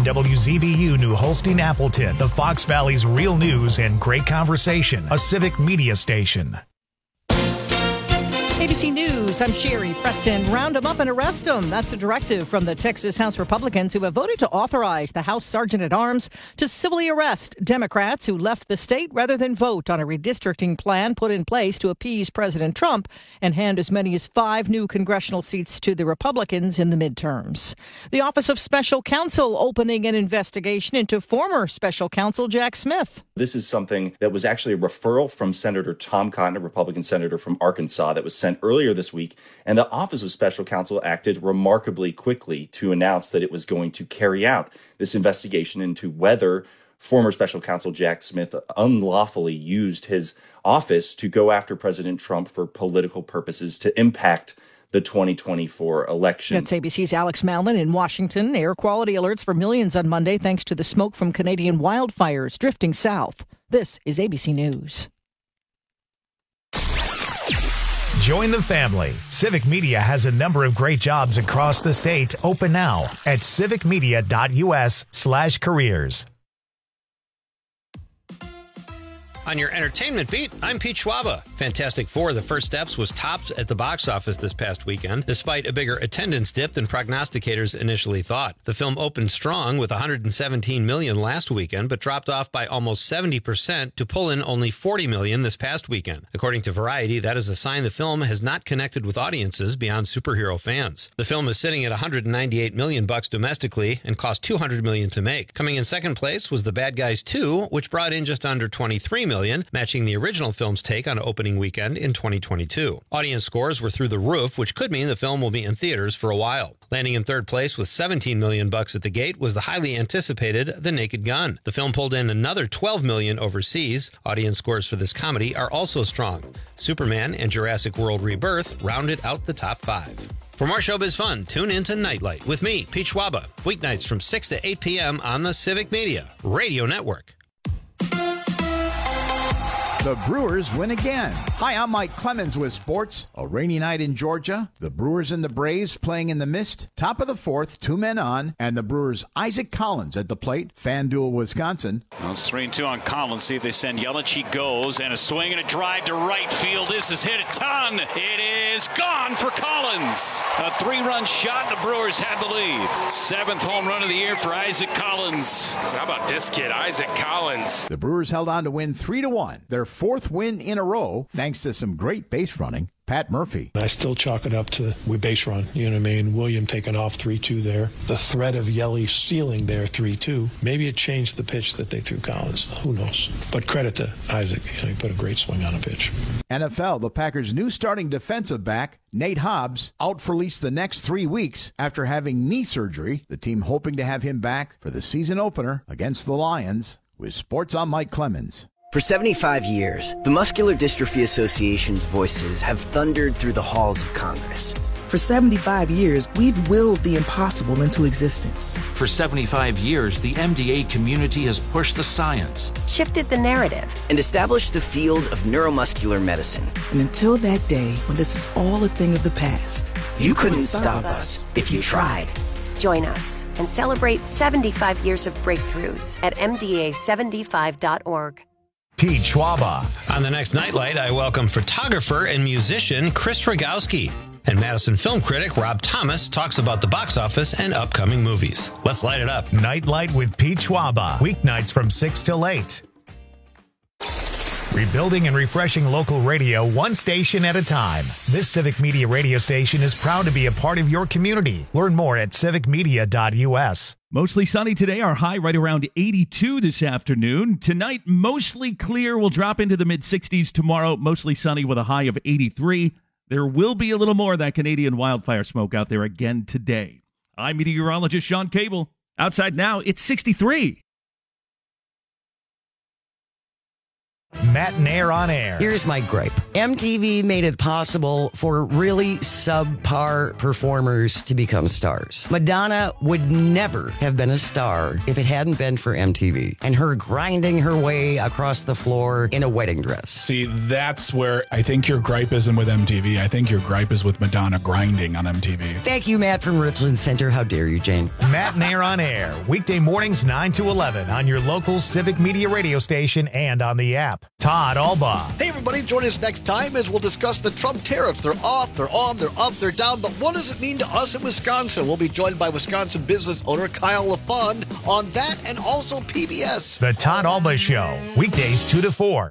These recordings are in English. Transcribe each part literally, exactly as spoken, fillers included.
W Z B U New Holstein Appleton, the Fox Valley's real news and great conversation, a Civic Media station. A B C News, I'm Sherry Preston. Round them up and arrest them. That's a directive from the Texas House Republicans who have voted to authorize the House Sergeant-at-Arms to civilly arrest Democrats who left the state rather than vote on a redistricting plan put in place to appease President Trump and hand as many as five new congressional seats to the Republicans in the midterms. The Office of Special Counsel opening an investigation into former Special Counsel Jack Smith. This is something that was actually a referral from Senator Tom Cotton, a Republican senator from Arkansas, that was sent earlier this week. And the Office of Special Counsel acted remarkably quickly to announce that it was going to carry out this investigation into whether former Special Counsel Jack Smith unlawfully used his office to go after President Trump for political purposes to impact the twenty twenty-four election. That's A B C's Alex Malin in Washington. Air quality alerts for millions on Monday thanks to the smoke from Canadian wildfires drifting south. This is A B C News. Join the family. Civic Media has a number of great jobs across the state open now at civicmedia.us slash careers. On your entertainment beat, I'm Pete Schwaba. Fantastic Four: The First Steps was topped at the box office this past weekend, despite a bigger attendance dip than prognosticators initially thought. The film opened strong with one hundred seventeen million dollars last weekend, but dropped off by almost seventy percent to pull in only forty million dollars this past weekend. According to Variety, that is a sign the film has not connected with audiences beyond superhero fans. The film is sitting at one hundred ninety-eight million dollars bucks domestically and cost two hundred million dollars to make. Coming in second place was The Bad Guys two, which brought in just under twenty-three million dollars, matching the original film's take on opening weekend in twenty twenty-two. Audience scores were through the roof, which could mean the film will be in theaters for a while. Landing in third place with seventeen million dollars bucks at the gate was the highly anticipated The Naked Gun. The film pulled in another twelve million dollars overseas. Audience scores for this comedy are also strong. Superman and Jurassic World Rebirth rounded out the top five. For more showbiz fun, tune into Nightlight with me, Pete Schwaba, weeknights from six to eight p.m. on the Civic Media Radio Network. The Brewers win again. Hi, I'm Mike Clemens with sports. A rainy night in Georgia. The Brewers and the Braves playing in the mist. Top of the fourth, two men on. And the Brewers' Isaac Collins at the plate. FanDuel, Wisconsin. Well, it's three and two on Collins. See if they send Yelich. He goes. And a swing and a drive to right field. This is hit a ton. It is gone for Collins. A three-run shot. The Brewers have the lead. Seventh home run of the year for Isaac Collins. How about this kid, Isaac Collins? The Brewers held on to win three to one. Their fourth win in a row, thanks to some great base running. Pat Murphy. I still chalk it up to we base run. You know what I mean? William taking off three two there. The threat of Yelly stealing there three two. Maybe it changed the pitch that they threw Collins. Who knows? But credit to Isaac. You know, he put a great swing on a pitch. N F L, the Packers' new starting defensive back, Nate Hobbs, out for at least the next three weeks after having knee surgery. The team hoping to have him back for the season opener against the Lions. With Sports, I'm Mike Clemens. For seventy-five years, the Muscular Dystrophy Association's voices have thundered through the halls of Congress. For seventy-five years, we've willed the impossible into existence. For seventy-five years, the M D A community has pushed the science, shifted the narrative, and established the field of neuromuscular medicine. And until that day, when this is all a thing of the past, you, you couldn't, couldn't stop, stop us if you tried. Join us and celebrate seventy-five years of breakthroughs at M D A seventy-five dot org. Pete Schwaba. On the next Nightlight, I welcome photographer and musician Chris Rogowski. And Madison film critic Rob Thomas talks about the box office and upcoming movies. Let's light it up. Nightlight with Pete Schwaba. Weeknights from six till eight. Rebuilding and refreshing local radio one station at a time. This Civic Media radio station is proud to be a part of your community. Learn more at civic media dot u s. Mostly sunny today. Our high right around eighty-two this afternoon. Tonight, mostly clear. We'll drop into the mid sixties tomorrow. Mostly sunny with a high of eighty-three. There will be a little more of that Canadian wildfire smoke out there again today. I'm meteorologist Sean Cable. Outside now, it's sixty-three. Matt and Air on Air. Here's my gripe. M T V made it possible for really subpar performers to become stars. Madonna would never have been a star if it hadn't been for M T V and her grinding her way across the floor in a wedding dress. See, that's where I think your gripe isn't with M T V. I think your gripe is with Madonna grinding on M T V. Thank you, Matt from Richland Center. How dare you, Jane? Matt and Air on Air. Weekday mornings nine to eleven on your local Civic Media radio station and on the app. Todd Alba. Hey, everybody. Join us next time as we'll discuss the Trump tariffs. They're off, they're on, they're up, they're down. But what does it mean to us in Wisconsin? We'll be joined by Wisconsin business owner Kyle LaFond on that and also P B S. The Todd Alba Show. Weekdays two to four.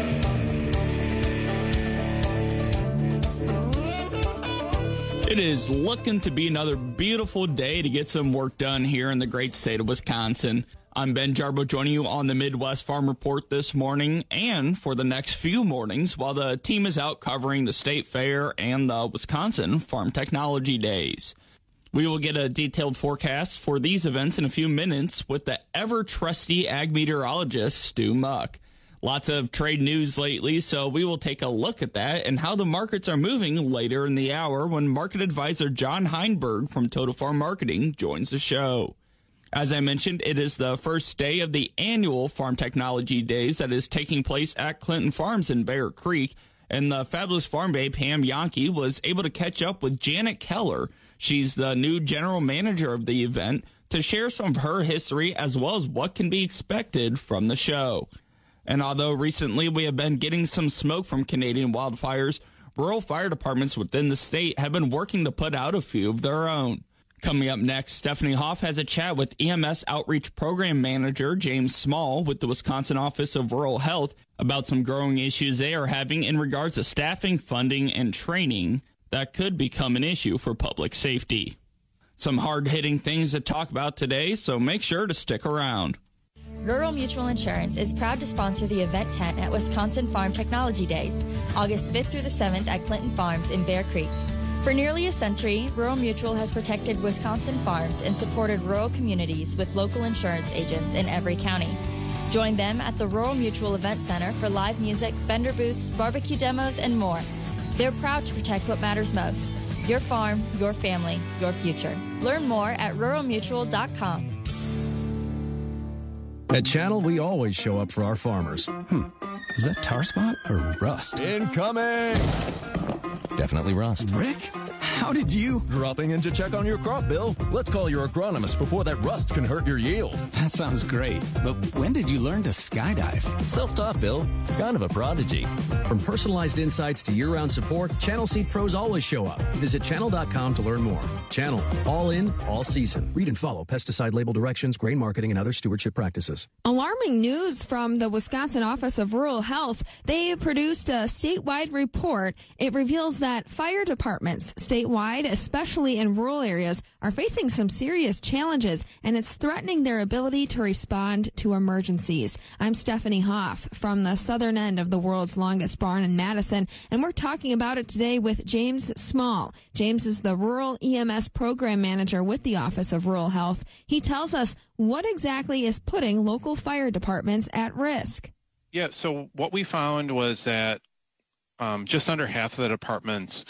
It is looking to be another beautiful day to get some work done here in the great state of Wisconsin. I'm Ben Jarbo joining you on the Midwest Farm Report this morning and for the next few mornings while the team is out covering the State Fair and the Wisconsin Farm Technology Days. We will get a detailed forecast for these events in a few minutes with the ever-trusty ag meteorologist Stu Muck. Lots of trade news lately, so we will take a look at that and how the markets are moving later in the hour when market advisor John Heinberg from Total Farm Marketing joins the show. As I mentioned, it is the first day of the annual Farm Technology Days that is taking place at Clinton Farms in Bear Creek, and the fabulous farm babe Pam Yankee was able to catch up with Janet Keller. She's the new general manager of the event to share some of her history as well as what can be expected from the show. And although recently we have been getting some smoke from Canadian wildfires, rural fire departments within the state have been working to put out a few of their own. Coming up next, Stephanie Hoff has a chat with E M S Outreach Program Manager James Small with the Wisconsin Office of Rural Health about some growing issues they are having in regards to staffing, funding, and training that could become an issue for public safety. Some hard-hitting things to talk about today, so make sure to stick around. Rural Mutual Insurance is proud to sponsor the event tent at Wisconsin Farm Technology Days, August fifth through the seventh at Clinton Farms in Bear Creek. For nearly a century, Rural Mutual has protected Wisconsin farms and supported rural communities with local insurance agents in every county. Join them at the Rural Mutual Event Center for live music, vendor booths, barbecue demos, and more. They're proud to protect what matters most: your farm, your family, your future. Learn more at rural mutual dot com. At Channel, we always show up for our farmers. Hmm, is that tar spot or rust? Incoming! Definitely rust. Rick, how did you? Dropping in to check on your crop, Bill. Let's call your agronomist before that rust can hurt your yield. That sounds great, but when did you learn to skydive? Self-taught, Bill. Kind of a prodigy. From personalized insights to year-round support, Channel Seed Pros always show up. Visit channel dot com to learn more. Channel, all in, all season. Read and follow pesticide label directions, grain marketing, and other stewardship practices. Alarming news from the Wisconsin Office of Rural Health. They produced a statewide report. It reveals that fire departments statewide, especially in rural areas, are facing some serious challenges, and it's threatening their ability to respond to emergencies. I'm Stephanie Hoff from the southern end of the world's longest barn in Madison, and we're talking about it today with James Small. James is the Rural E M S Program Manager with the Office of Rural Health. He tells us what exactly is putting local fire departments at risk. Yeah, so what we found was that um, just under half of the departments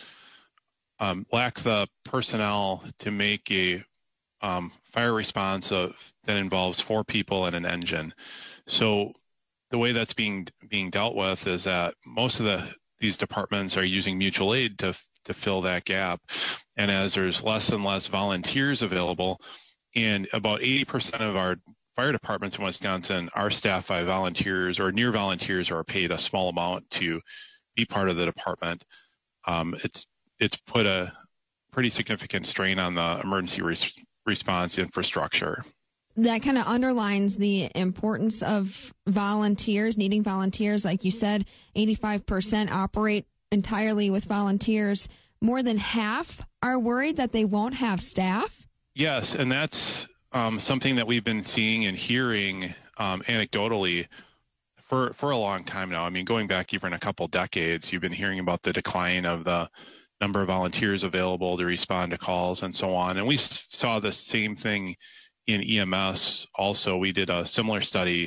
um, lack the personnel to make a um, fire response of, that involves four people and an engine. So the way that's being being dealt with is that most of the these departments are using mutual aid to to fill that gap. And as there's less and less volunteers available, and about eighty percent of our fire departments in Wisconsin are staffed by volunteers or near volunteers or are paid a small amount to be part of the department. Um, it's it's put a pretty significant strain on the emergency res- response infrastructure. That kind of underlines the importance of volunteers, needing volunteers. Like you said, eighty-five percent operate entirely with volunteers. More than half are worried that they won't have staff. Yes, and that's um, something that we've been seeing and hearing um, anecdotally for, for a long time now. I mean, going back even a couple decades, you've been hearing about the decline of the number of volunteers available to respond to calls and so on. And we saw the same thing in E M S also. We did a similar study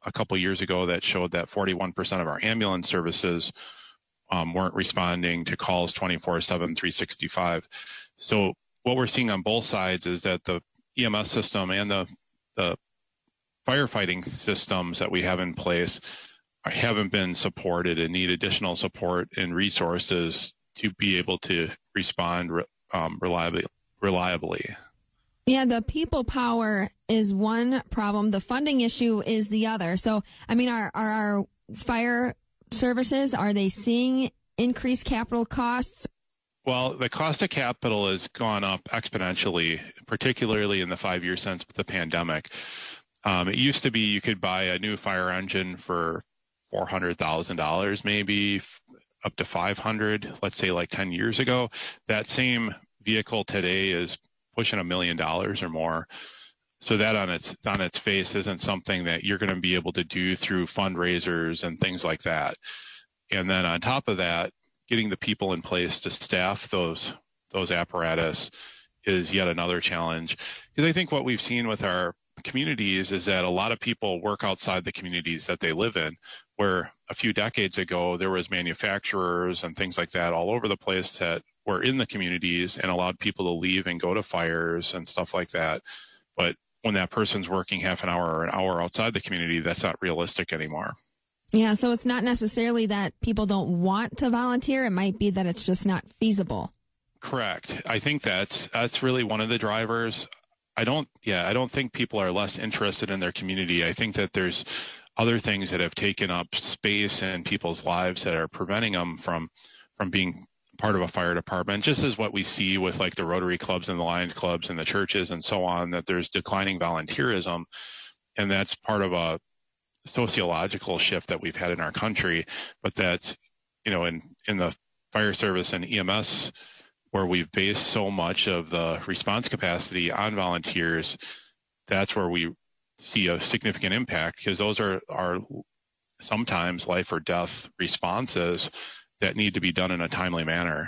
a couple years ago that showed that forty-one percent of our ambulance services um, weren't responding to calls twenty-four seven, three sixty-five. So what we're seeing on both sides is that the E M S system and the, the firefighting systems that we have in place haven't been supported and need additional support and resources to be able to respond um, reliably. reliably. Yeah, the people power is one problem. The funding issue is the other. So, I mean, are, are our fire services, are they seeing increased capital costs? Well, the cost of capital has gone up exponentially, particularly in the five years since the pandemic. Um, it used to be you could buy a new fire engine for four hundred thousand dollars, maybe up to five hundred thousand dollars, let's say like ten years ago. That same vehicle today is pushing a million dollars or more. So that on its on its face isn't something that you're going to be able to do through fundraisers and things like that. And then on top of that, getting the people in place to staff those those apparatus is yet another challenge. Because I think what we've seen with our communities is that a lot of people work outside the communities that they live in, where a few decades ago there was manufacturers and things like that all over the place that were in the communities and allowed people to leave and go to fires and stuff like that. But when that person's working half an hour or an hour outside the community, that's not realistic anymore. Yeah, so it's not necessarily that people don't want to volunteer. It might be that it's just not feasible. Correct. I think that's that's really one of the drivers. I don't, yeah, I don't think people are less interested in their community. I think that there's other things that have taken up space in people's lives that are preventing them from from being part of a fire department, just as what we see with like the Rotary clubs and the Lions clubs and the churches and so on, that there's declining volunteerism. And that's part of a sociological shift that we've had in our country. But that's, you know, in, in the fire service and E M S, where we've based so much of the response capacity on volunteers, that's where we see a significant impact, because those are, are sometimes life or death responses that need to be done in a timely manner.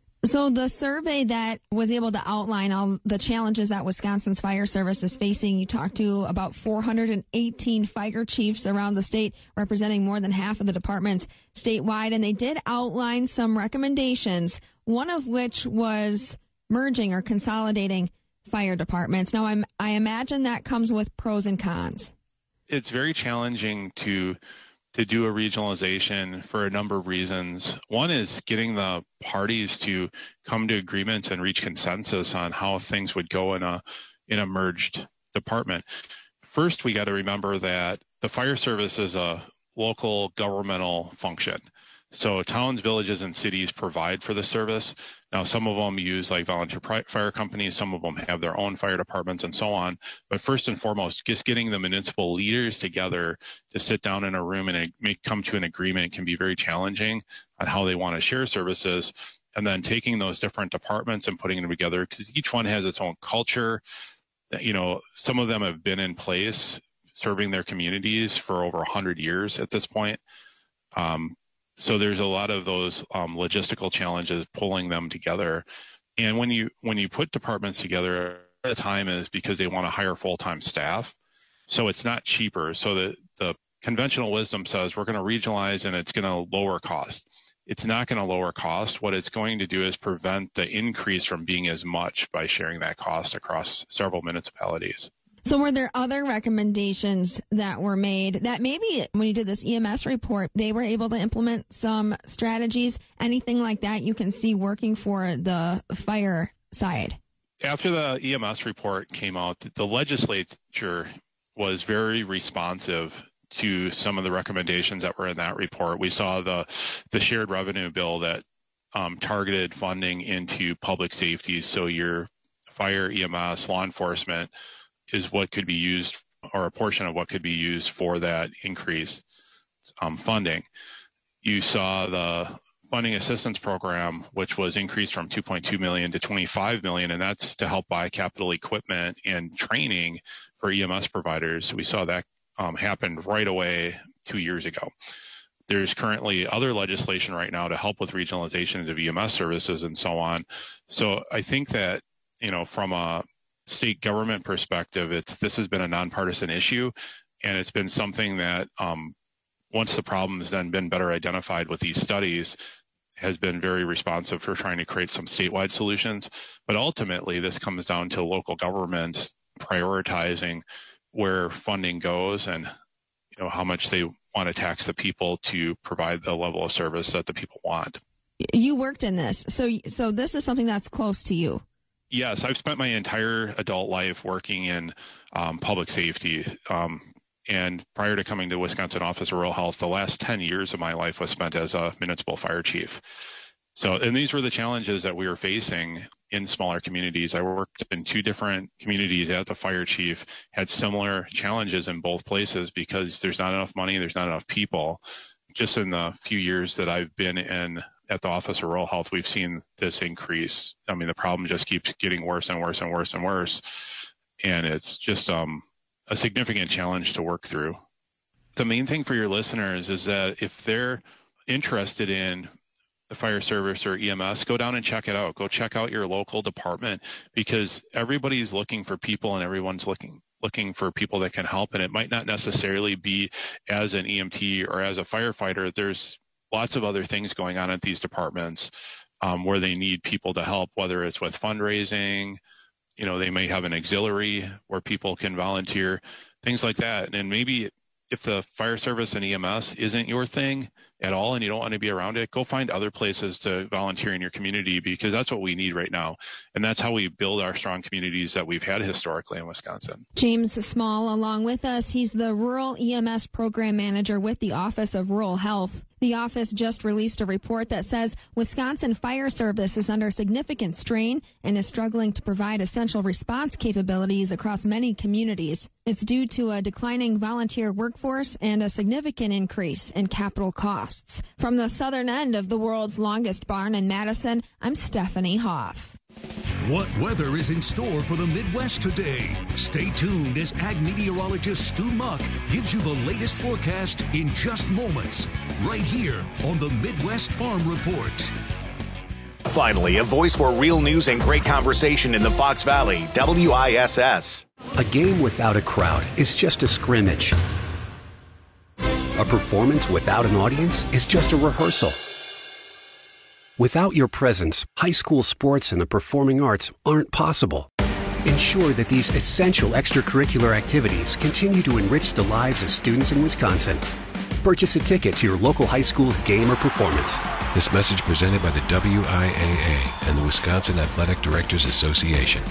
So the survey that was able to outline all the challenges that Wisconsin's fire service is facing, you talked to about four hundred eighteen fire chiefs around the state, representing more than half of the departments statewide, and they did outline some recommendations, one of which was merging or consolidating fire departments. Now, I'm, I imagine that comes with pros and cons. It's very challenging to to do a regionalization for a number of reasons. One is getting the parties to come to agreements and reach consensus on how things would go in a in a merged department. First, we got to remember that the fire service is a local governmental function. So towns, villages, and cities provide for the service. Now, some of them use like volunteer fire companies, some of them have their own fire departments and so on. But first and foremost, just getting the municipal leaders together to sit down in a room and make, come to an agreement can be very challenging on how they want to share services. And then taking those different departments and putting them together, because each one has its own culture. You know, some of them have been in place serving their communities for over one hundred years at this point. Um, So there's a lot of those um, logistical challenges pulling them together. And when you when you put departments together, at the time is because they want to hire full-time staff. So it's not cheaper. So the, the conventional wisdom says we're going to regionalize and it's going to lower cost. It's not going to lower cost. What it's going to do is prevent the increase from being as much by sharing that cost across several municipalities. So were there other recommendations that were made that maybe when you did this E M S report, they were able to implement some strategies, anything like that you can see working for the fire side? After the E M S report came out, the legislature was very responsive to some of the recommendations that were in that report. We saw the, the shared revenue bill that um, targeted funding into public safety. So your fire, E M S, law enforcement is what could be used, or a portion of what could be used for that increased um, funding. You saw the funding assistance program, which was increased from two point two million dollars to twenty-five million dollars, and that's to help buy capital equipment and training for E M S providers. We saw that um, happen right away two years ago. There's currently other legislation right now to help with regionalizations of E M S services and so on. So I think that, you know, from a state government perspective, it's this has been a nonpartisan issue, And it's been something that um, once the problem has then been better identified with these studies, has been very responsive for trying to create some statewide solutions. But ultimately, this comes down to local governments prioritizing where funding goes and, you know, how much they want to tax the people to provide the level of service that the people want. You worked in this, so so this is something that's close to you. Yes, I've spent my entire adult life working in um, public safety. Um, And prior to coming to Wisconsin Office of Rural Health, the last ten years of my life was spent as a municipal fire chief. So, and these were the challenges that we were facing in smaller communities. I worked in two different communities as a fire chief, had similar challenges in both places because there's not enough money, there's not enough people. Just in the few years that I've been in at the Office of Rural Health, we've seen this increase. I mean, the problem just keeps getting worse and worse and worse and worse. And it's just, um, a significant challenge to work through. The main thing for your listeners is that if they're interested in the fire service or E M S, go down and check it out. Go check out your local department because everybody's looking for people and everyone's looking looking for people that can help. And it might not necessarily be as an E M T or as a firefighter. There's lots of other things going on at these departments um, where they need people to help, whether it's with fundraising. You know, they may have an auxiliary where people can volunteer, things like that. And maybe if the fire service and E M S isn't your thing at all and you don't want to be around it, go find other places to volunteer in your community because that's what we need right now. And that's how we build our strong communities that we've had historically in Wisconsin. James Small along with us. He's the Rural E M S Program Manager with the Office of Rural Health. The office just released a report that says Wisconsin Fire Service is under significant strain and is struggling to provide essential response capabilities across many communities. It's due to a declining volunteer workforce and a significant increase in capital costs. From the southern end of the world's longest barn in Madison, I'm Stephanie Hoff. What weather is in store for the Midwest today? Stay tuned as ag meteorologist Stu Muck gives you the latest forecast in just moments, right here on the Midwest Farm Report. Finally, a voice for real news and great conversation in the Fox Valley, W I S S. A game without a crowd is just a scrimmage. A performance without an audience is just a rehearsal. Without your presence, high school sports and the performing arts aren't possible. Ensure that these essential extracurricular activities continue to enrich the lives of students in Wisconsin. Purchase a ticket to your local high school's game or performance. This message presented by the W I A A and the Wisconsin Athletic Directors Association.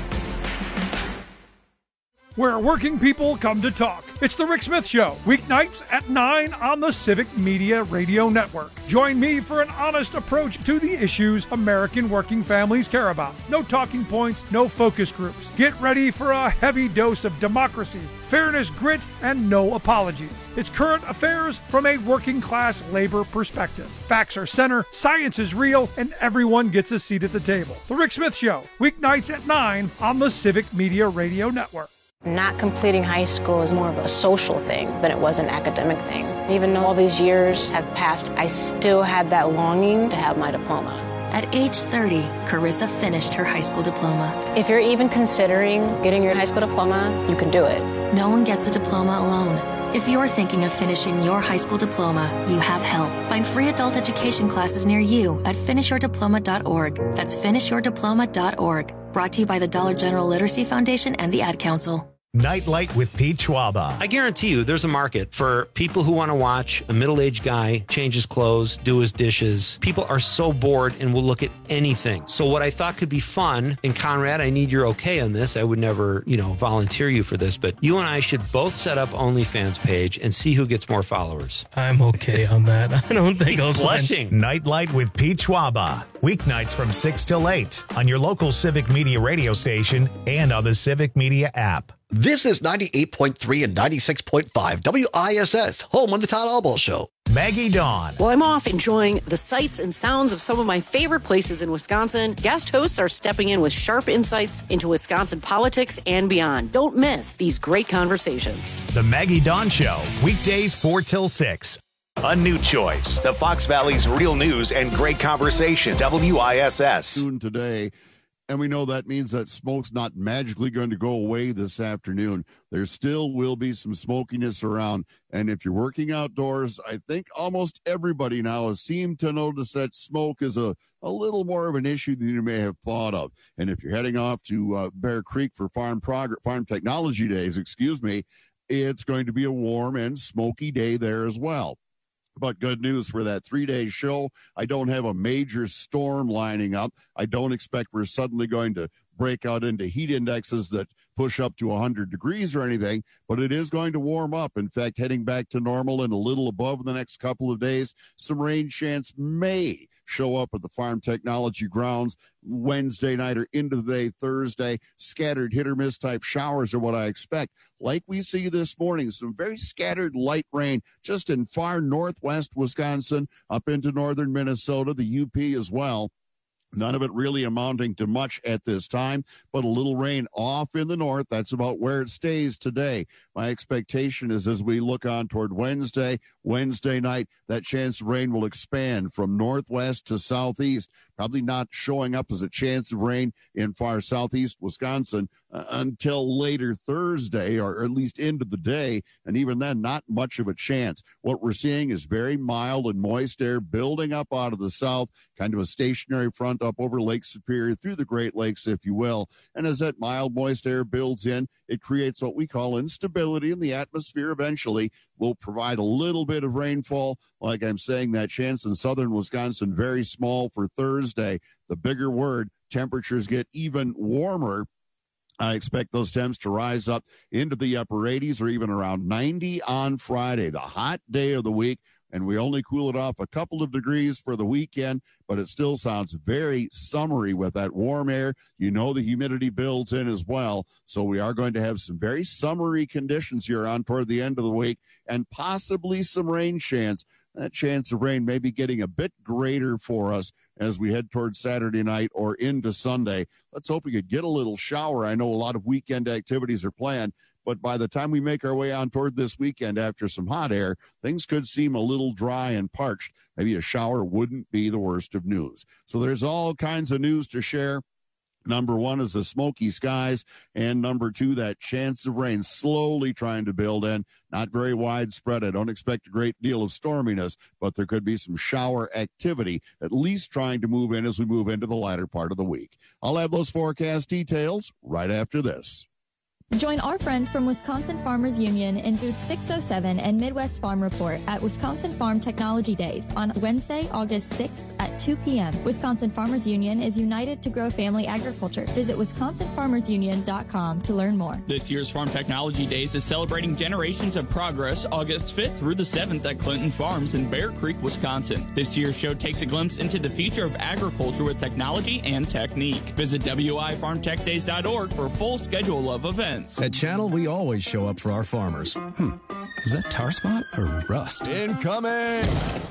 Where working people come to talk. It's the Rick Smith Show, weeknights at nine on the Civic Media Radio Network. Join me for an honest approach to the issues American working families care about. No talking points, no focus groups. Get ready for a heavy dose of democracy, fairness, grit, and no apologies. It's current affairs from a working class labor perspective. Facts are center, science is real, and everyone gets a seat at the table. The Rick Smith Show, weeknights at nine on the Civic Media Radio Network. Not completing high school is more of a social thing than it was an academic thing. Even though all these years have passed, I still had that longing to have my diploma. At age thirty, Carissa finished her high school diploma. If you're even considering getting your high school diploma, you can do it. No one gets a diploma alone. If you're thinking of finishing your high school diploma, you have help. Find free adult education classes near you at finish your diploma dot org. That's finish your diploma dot org. Brought to you by the Dollar General Literacy Foundation and the Ad Council. Nightlight with Pete Schwaba. I guarantee you there's a market for people who want to watch a middle-aged guy change his clothes, do his dishes. People are so bored and will look at anything. So what I thought could be fun, and Conrad, I need your okay on this. I would never, you know, volunteer you for this, but you and I should both set up OnlyFans page and see who gets more followers. I'm okay on that. I don't think He's I'll blushing. sign. Nightlight with Pete Schwaba. Weeknights from six till eight on your local Civic Media radio station and on the Civic Media app. This is ninety-eight point three and ninety-six point five W I S S, home of the Todd Albaugh Show. Maggie Dawn. Well, I'm off enjoying the sights and sounds of some of my favorite places in Wisconsin. Guest hosts are stepping in with sharp insights into Wisconsin politics and beyond. Don't miss these great conversations. The Maggie Dawn Show, weekdays four till six. A new choice. The Fox Valley's real news and great conversation. W I S S. Soon today. And we know that means that smoke's not magically going to go away this afternoon. There still will be some smokiness around. And if you're working outdoors, I think almost everybody now has seemed to notice that smoke is a, a little more of an issue than you may have thought of. And if you're heading off to uh, Bear Creek for Farm Prog- Farm Technology Days, excuse me, it's going to be a warm and smoky day there as well. But good news for that three-day show. I don't have a major storm lining up. I don't expect we're suddenly going to break out into heat indexes that push up to one hundred degrees or anything, but it is going to warm up. In fact, heading back to normal and a little above the next couple of days. Some rain chance may show up at the Farm Technology grounds Wednesday night or into the day Thursday. Scattered hit or miss type showers are what I expect. Like we see this morning, some very scattered light rain just in far northwest Wisconsin, up into northern Minnesota, the U P as well. None of it really amounting to much at this time, but a little rain off in the north. That's about where it stays today. My expectation is as we look on toward Wednesday, Wednesday night, that chance of rain will expand from northwest to southeast, probably not showing up as a chance of rain in far southeast Wisconsin uh, until later Thursday, or at least into the day, and even then, not much of a chance. What we're seeing is very mild and moist air building up out of the south, kind of a stationary front up over Lake Superior through the Great Lakes, if you will. And as that mild, moist air builds in, it creates what we call instability in the atmosphere. Eventually will provide a little bit of rainfall. Like I'm saying, that chance in southern Wisconsin, very small for Thursday. The bigger word, temperatures get even warmer. I expect those temps to rise up into the upper eighties or even around ninety on Friday, the hot day of the week. And we only cool it off a couple of degrees for the weekend, but it still sounds very summery with that warm air. You know, the humidity builds in as well. So we are going to have some very summery conditions here on toward the end of the week and possibly some rain chance. That chance of rain may be getting a bit greater for us as we head towards Saturday night or into Sunday. Let's hope we could get a little shower. I know a lot of weekend activities are planned, but by the time we make our way on toward this weekend after some hot air, things could seem a little dry and parched. Maybe a shower wouldn't be the worst of news. So there's all kinds of news to share. Number one is the smoky skies, and number two, that chance of rain slowly trying to build in. Not very widespread. I don't expect a great deal of storminess, but there could be some shower activity, at least trying to move in as we move into the latter part of the week. I'll have those forecast details right after this. Join our friends from Wisconsin Farmers Union in booth six oh seven and Midwest Farm Report at Wisconsin Farm Technology Days on Wednesday, August sixth at two p.m. Wisconsin Farmers Union is united to grow family agriculture. Visit wisconsin farmers union dot com to learn more. This year's Farm Technology Days is celebrating generations of progress August fifth through the seventh at Clinton Farms in Bear Creek, Wisconsin. This year's show takes a glimpse into the future of agriculture with technology and technique. Visit w i farm tech days dot org for a full schedule of events. At Channel, we always show up for our farmers. Hmm. Is that tar spot or rust? Incoming!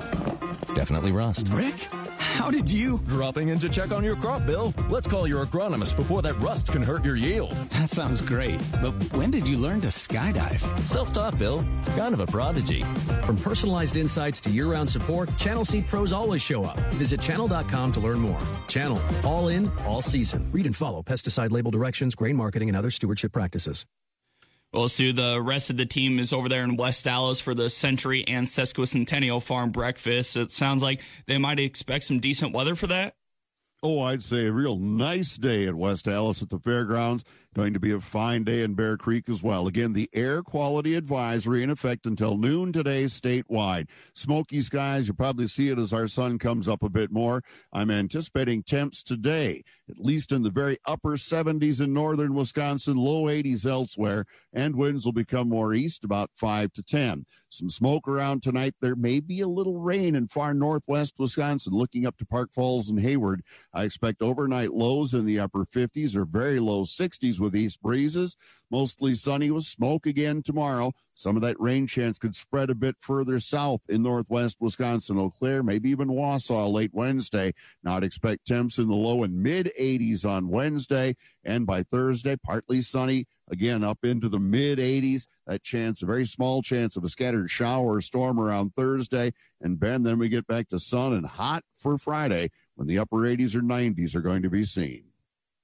Definitely rust. Rick? How did you? Dropping in to check on your crop, Bill. Let's call your agronomist before that rust can hurt your yield. That sounds great. But when did you learn to skydive? Self-taught, Bill. Kind of a prodigy. From personalized insights to year-round support, Channel Seed pros always show up. Visit channel dot com to learn more. Channel. All in, all season. Read and follow pesticide label directions, grain marketing, and other stewardship practices. Well, Sue, the rest of the team is over there in West Allis for the Century and Sesquicentennial Farm Breakfast. It sounds like they might expect some decent weather for that. Oh, I'd say a real nice day at West Allis at the fairgrounds. Going to be a fine day in Bear Creek as well. Again, the air quality advisory in effect until noon today statewide. Smoky skies, you'll probably see it as our sun comes up a bit more. I'm anticipating temps today, at least in the very upper seventies in northern Wisconsin, low eighties elsewhere, and winds will become more east, about five to ten. Some smoke around tonight. There may be a little rain in far northwest Wisconsin, looking up to Park Falls and Hayward. I expect overnight lows in the upper fifties or very low sixties with east breezes. Mostly sunny with smoke again tomorrow. Some of that rain chance could spread a bit further south in northwest Wisconsin, Eau Claire, maybe even Wausau late Wednesday. Not expect temps in the low and mid eighties on Wednesday, and by Thursday, partly sunny. Again, up into the mid eighties. That chance, a very small chance of a scattered shower or storm around Thursday. And Ben, then we get back to sun and hot for Friday when the upper eighties or nineties are going to be seen.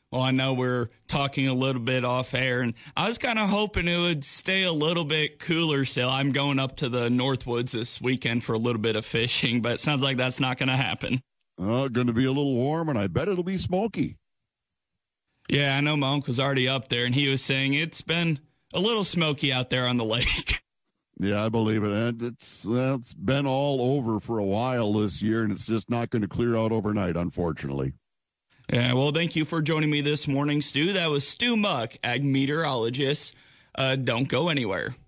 Well, I know we're talking a little bit off air, and I was kind of hoping it would stay a little bit cooler still. I'm going up to the Northwoods this weekend for a little bit of fishing, but it sounds like that's not going to happen. Oh, going to be a little warm, and I bet it'll be smoky. Yeah, I know my uncle's already up there, and he was saying it's been a little smoky out there on the lake. Yeah, I believe it. And it's, well, it's been all over for a while this year, and it's just not going to clear out overnight, unfortunately. Yeah, well, thank you for joining me this morning, Stu. That was Stu Muck, ag meteorologist. Uh, don't go anywhere.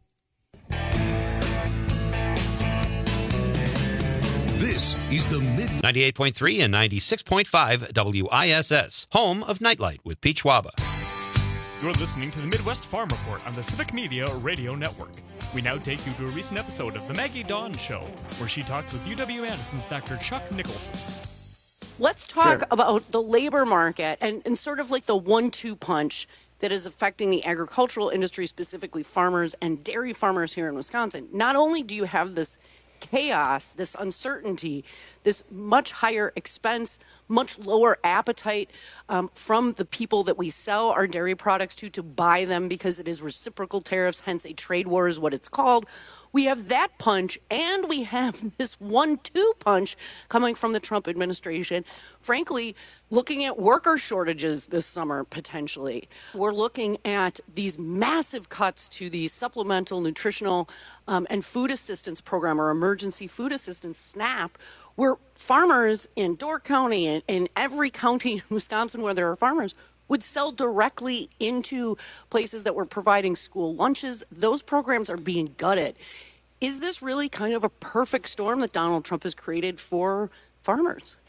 This is the Mid ninety-eight point three and ninety-six point five W I S S, home of Nightlight with Pete Schwaba. You're listening to the Midwest Farm Report on the Civic Media Radio Network. We now take you to a recent episode of The Maggie Dawn Show, where she talks with U W-Madison's Doctor Chuck Nicholson. Let's talk Sure. about the labor market and, and sort of like the one two punch that is affecting the agricultural industry, specifically farmers and dairy farmers here in Wisconsin. Not only do you have this chaos, this uncertainty, this much higher expense, much lower appetite um, from the people that we sell our dairy products to to buy them because it is reciprocal tariffs, hence a trade war is what it's called. We have that punch, and we have this one two punch coming from the Trump administration. Frankly, looking at worker shortages this summer, potentially. We're looking at these massive cuts to the Supplemental Nutritional um, and Food Assistance Program, or Emergency Food Assistance, SNAP, where farmers in Door County and in every county in Wisconsin where there are farmers would sell directly into places that were providing school lunches. Those programs are being gutted. Is this really kind of a perfect storm that Donald Trump has created for farmers?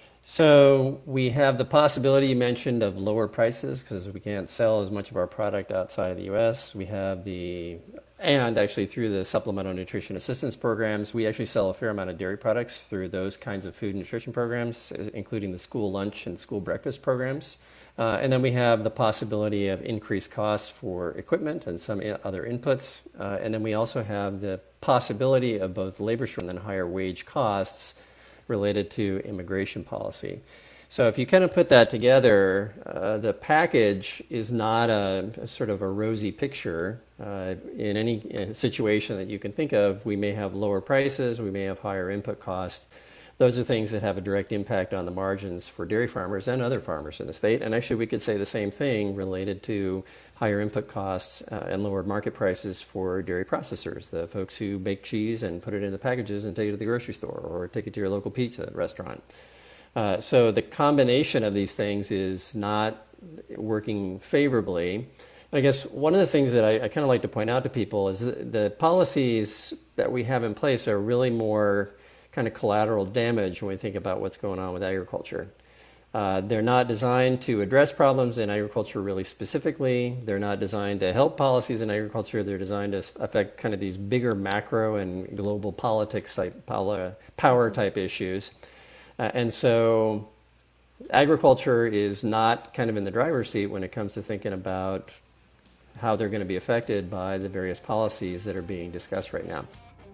So we have the possibility you mentioned of lower prices because we can't sell as much of our product outside of the U S. We have the, and actually through the Supplemental Nutrition Assistance Programs, we actually sell a fair amount of dairy products through those kinds of food and nutrition programs, including the school lunch and school breakfast programs. Uh, and then we have the possibility of increased costs for equipment and some I- other inputs. Uh, and then we also have the possibility of both labor shortage and higher wage costs related to immigration policy. So if you kind of put that together, uh, the package is not a, a sort of a rosy picture. Uh, in any in situation that you can think of, we may have lower prices, we may have higher input costs. Those are things that have a direct impact on the margins for dairy farmers and other farmers in the state. And actually, we could say the same thing related to higher input costs uh, and lower market prices for dairy processors, the folks who make cheese and put it in the packages and take it to the grocery store or take it to your local pizza restaurant. Uh, so the combination of these things is not working favorably. I guess one of the things that I, I kind of like to point out to people is that the policies that we have in place are really more kind of collateral damage when we think about what's going on with agriculture. Uh, they're not designed to address problems in agriculture really specifically. They're not designed to help policies in agriculture. They're designed to affect kind of these bigger macro and global politics type, power type issues. Uh, and so agriculture is not kind of in the driver's seat when it comes to thinking about how they're going to be affected by the various policies that are being discussed right now.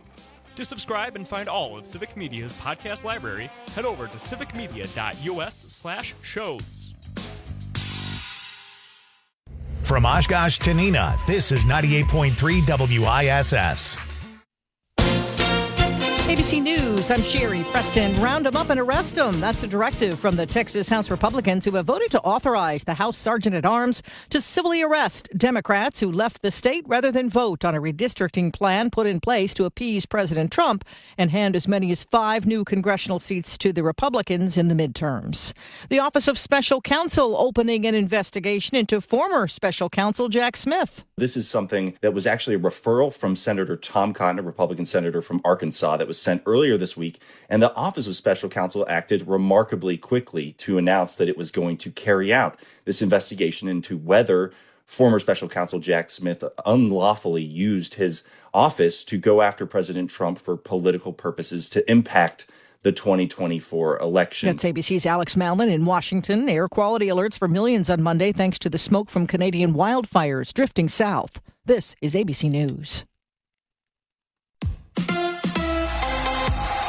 To subscribe and find all of Civic Media's podcast library, head over to civicmedia.us slash shows. From Oshkosh to Neenah, this is ninety-eight point three W I S S. A B C News, I'm Sherry Preston. Round them up and arrest them. That's a directive from the Texas House Republicans who have voted to authorize the House Sergeant-at-Arms to civilly arrest Democrats who left the state rather than vote on a redistricting plan put in place to appease President Trump and hand as many as five new congressional seats to the Republicans in the midterms. The Office of Special Counsel opening an investigation into former Special Counsel Jack Smith. This is something that was actually a referral from Senator Tom Cotton, a Republican senator from Arkansas, that was sent earlier this week. And the Office of Special Counsel acted remarkably quickly to announce that it was going to carry out this investigation into whether former Special Counsel Jack Smith unlawfully used his office to go after President Trump for political purposes to impact the twenty twenty-four election. That's A B C's Alex Malman in Washington. Air quality alerts for millions on Monday thanks to the smoke from Canadian wildfires drifting south. This is A B C News.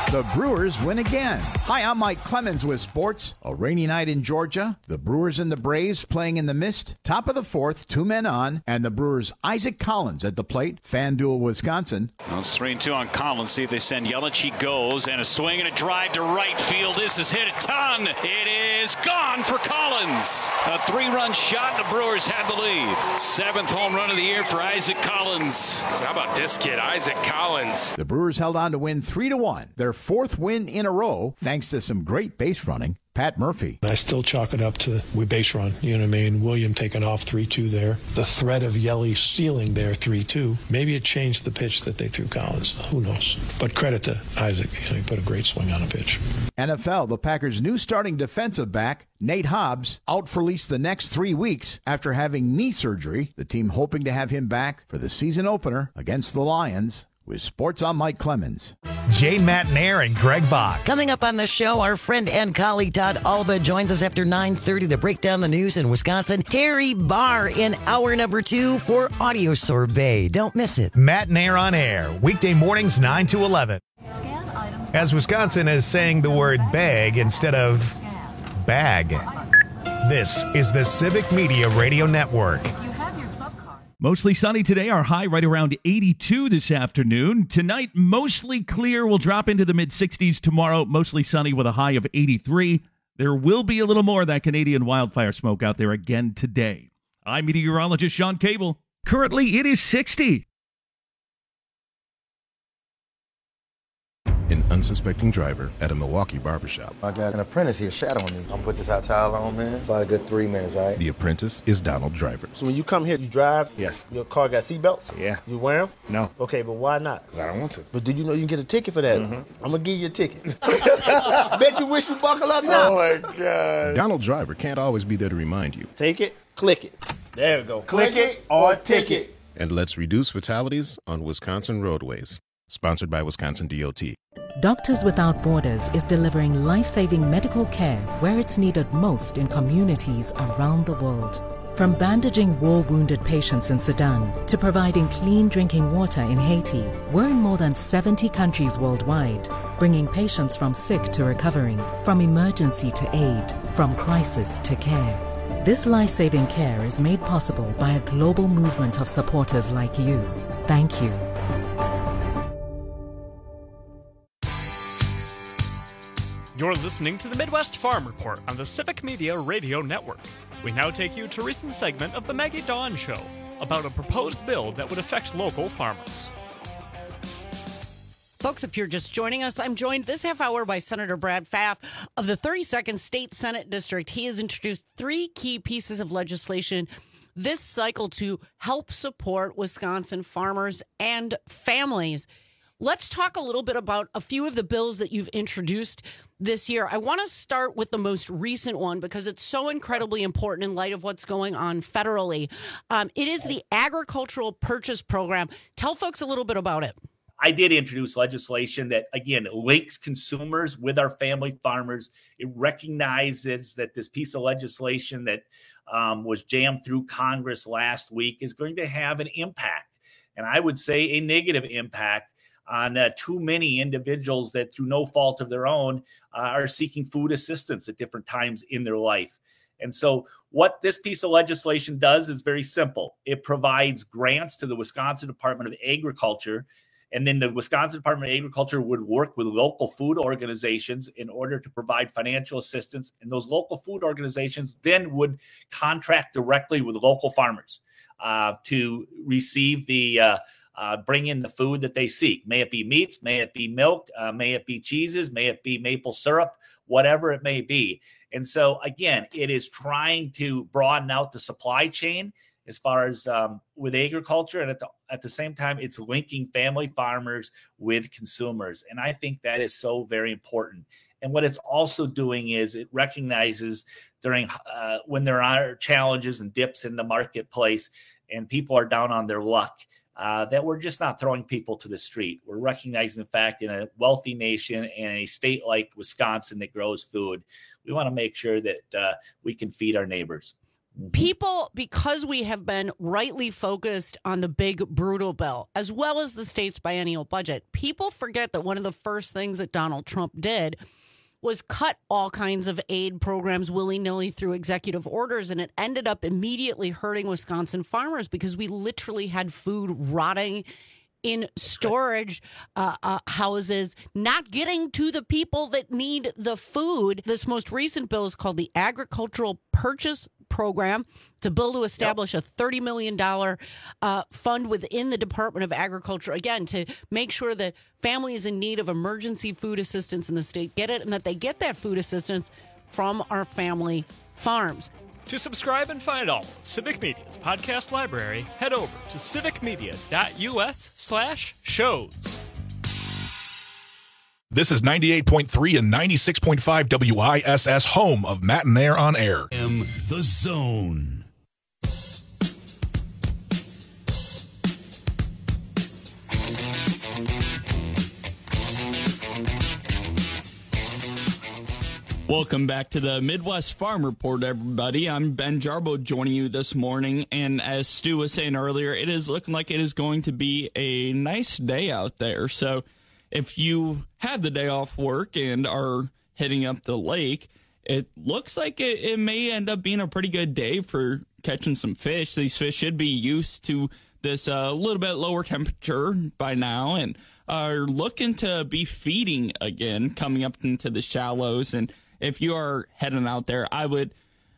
The Brewers win again. Hi, I'm Mike Clemens with sports. A rainy night in Georgia. The Brewers and the Braves playing in the mist. Top of the fourth, two men on. And the Brewers' Isaac Collins at the plate. FanDuel, Wisconsin. Well, it's three and two on Collins. See if they send Yelich. He goes. And a swing and a drive to right field. This is hit a ton. It is gone for Collins. A three-run shot. The Brewers had the lead. Seventh home run of the year for Isaac Collins. How about this kid, Isaac Collins? The Brewers held on to win three to one. Their fourth win in a row, thanks to some great base running. Pat Murphy. I still chalk it up to we base run. You know what I mean? William taking off three two there. The threat of Yelly stealing there three two. Maybe it changed the pitch that they threw Collins. Who knows? But credit to Isaac. You know, he put a great swing on a pitch. N F L, the Packers' new starting defensive back, Nate Hobbs, out for at least the next three weeks after having knee surgery. The team hoping to have him back for the season opener against the Lions. With sports, I'm Mike Clemens. Jay Matnair and Greg Bach. Coming up on the show, our friend and colleague Todd Alba joins us after nine thirty to break down the news in Wisconsin. Terry Barr in hour number two for Audio Sorbet. Don't miss it. Matnair on air, weekday mornings nine to eleven. As Wisconsin is saying the word bag instead of bag. This is the Civic Media Radio Network. Mostly sunny today. Our high right around eighty-two this afternoon. Tonight, mostly clear. We'll drop into the mid-sixties tomorrow. Mostly sunny with a high of eighty-three. There will be a little more of that Canadian wildfire smoke out there again today. I'm meteorologist Sean Cable. Currently, it is sixty. An unsuspecting driver at a Milwaukee barbershop. I got an apprentice here shadowing me. I'm gonna put this hot towel on, man. About a good three minutes, all right? The apprentice is Donald Driver. So when you come here, you drive? Yes. Your car got seatbelts? Yeah. You wear them? No. Okay, but why not? I don't want to. But do you know you can get a ticket for that? Mm-hmm. I'm gonna give you a ticket. Bet you wish you buckle up now. Oh my God. Donald Driver can't always be there to remind you. Take it, click it. There we go. Click, click it or ticket. And let's reduce fatalities on Wisconsin roadways. Sponsored by Wisconsin D O T. Doctors Without Borders is delivering life-saving medical care where it's needed most in communities around the world. From bandaging war-wounded patients in Sudan to providing clean drinking water in Haiti, we're in more than seventy countries worldwide, bringing patients from sick to recovering, from emergency to aid, from crisis to care. This life-saving care is made possible by a global movement of supporters like you. Thank you. You're listening to the Midwest Farm Report on the Civic Media Radio Network. We now take you to a recent segment of the Maggie Dawn Show about a proposed bill that would affect local farmers. Folks, if you're just joining us, I'm joined this half hour by Senator Brad Pfaff of the thirty-second State Senate District. He has introduced three key pieces of legislation this cycle to help support Wisconsin farmers and families. Let's talk a little bit about a few of the bills that you've introduced this year. I want to start with the most recent one because it's so incredibly important in light of what's going on federally. Um, it is the Agricultural Purchase Program. Tell folks a little bit about it. I did introduce legislation that, again, links consumers with our family farmers. It recognizes that this piece of legislation that um, was jammed through Congress last week is going to have an impact, and I would say a negative impact on uh, too many individuals that through no fault of their own uh, are seeking food assistance at different times in their life. And so what this piece of legislation does is very simple. It provides grants to the Wisconsin Department of Agriculture, and then the Wisconsin Department of Agriculture would work with local food organizations in order to provide financial assistance. And those local food organizations then would contract directly with local farmers uh, to receive the uh, Uh, bring in the food that they seek. May it be meats, may it be milk, uh, may it be cheeses, may it be maple syrup, whatever it may be. And so, again, it is trying to broaden out the supply chain as far as um, with agriculture. And at the, at the same time, it's linking family farmers with consumers. And I think that is so very important. And what it's also doing is it recognizes during uh, when there are challenges and dips in the marketplace and people are down on their luck, Uh, that we're just not throwing people to the street. We're recognizing the fact in a wealthy nation and a state like Wisconsin that grows food, we want to make sure that uh, we can feed our neighbors. People, because we have been rightly focused on the big, brutal bill, as well as the state's biennial budget, people forget that one of the first things that Donald Trump did was cut all kinds of aid programs willy-nilly through executive orders, and it ended up immediately hurting Wisconsin farmers because we literally had food rotting in storage uh, uh, houses, not getting to the people that need the food. This most recent bill is called the Agricultural Purchase Program. It's a bill to establish yep. a thirty million dollars uh, fund within the Department of Agriculture, again, to make sure that families in need of emergency food assistance in the state get it, and that they get that food assistance from our family farms. To subscribe and find all of Civic Media's podcast library, head over to civicmedia.us slash shows. This is ninety-eight point three and ninety-six point five W I S S, home of Matt and Air on Air. M The Zone. Welcome back to the Midwest Farm Report, everybody. I'm Ben Jarbo joining you this morning, and as Stu was saying earlier, it is looking like it is going to be a nice day out there. So if you have the day off work and are heading up the lake, it looks like it, it may end up being a pretty good day for catching some fish. These fish should be used to this a uh, little bit lower temperature by now and are looking to be feeding again, coming up into the shallows. And if you are heading out there, I would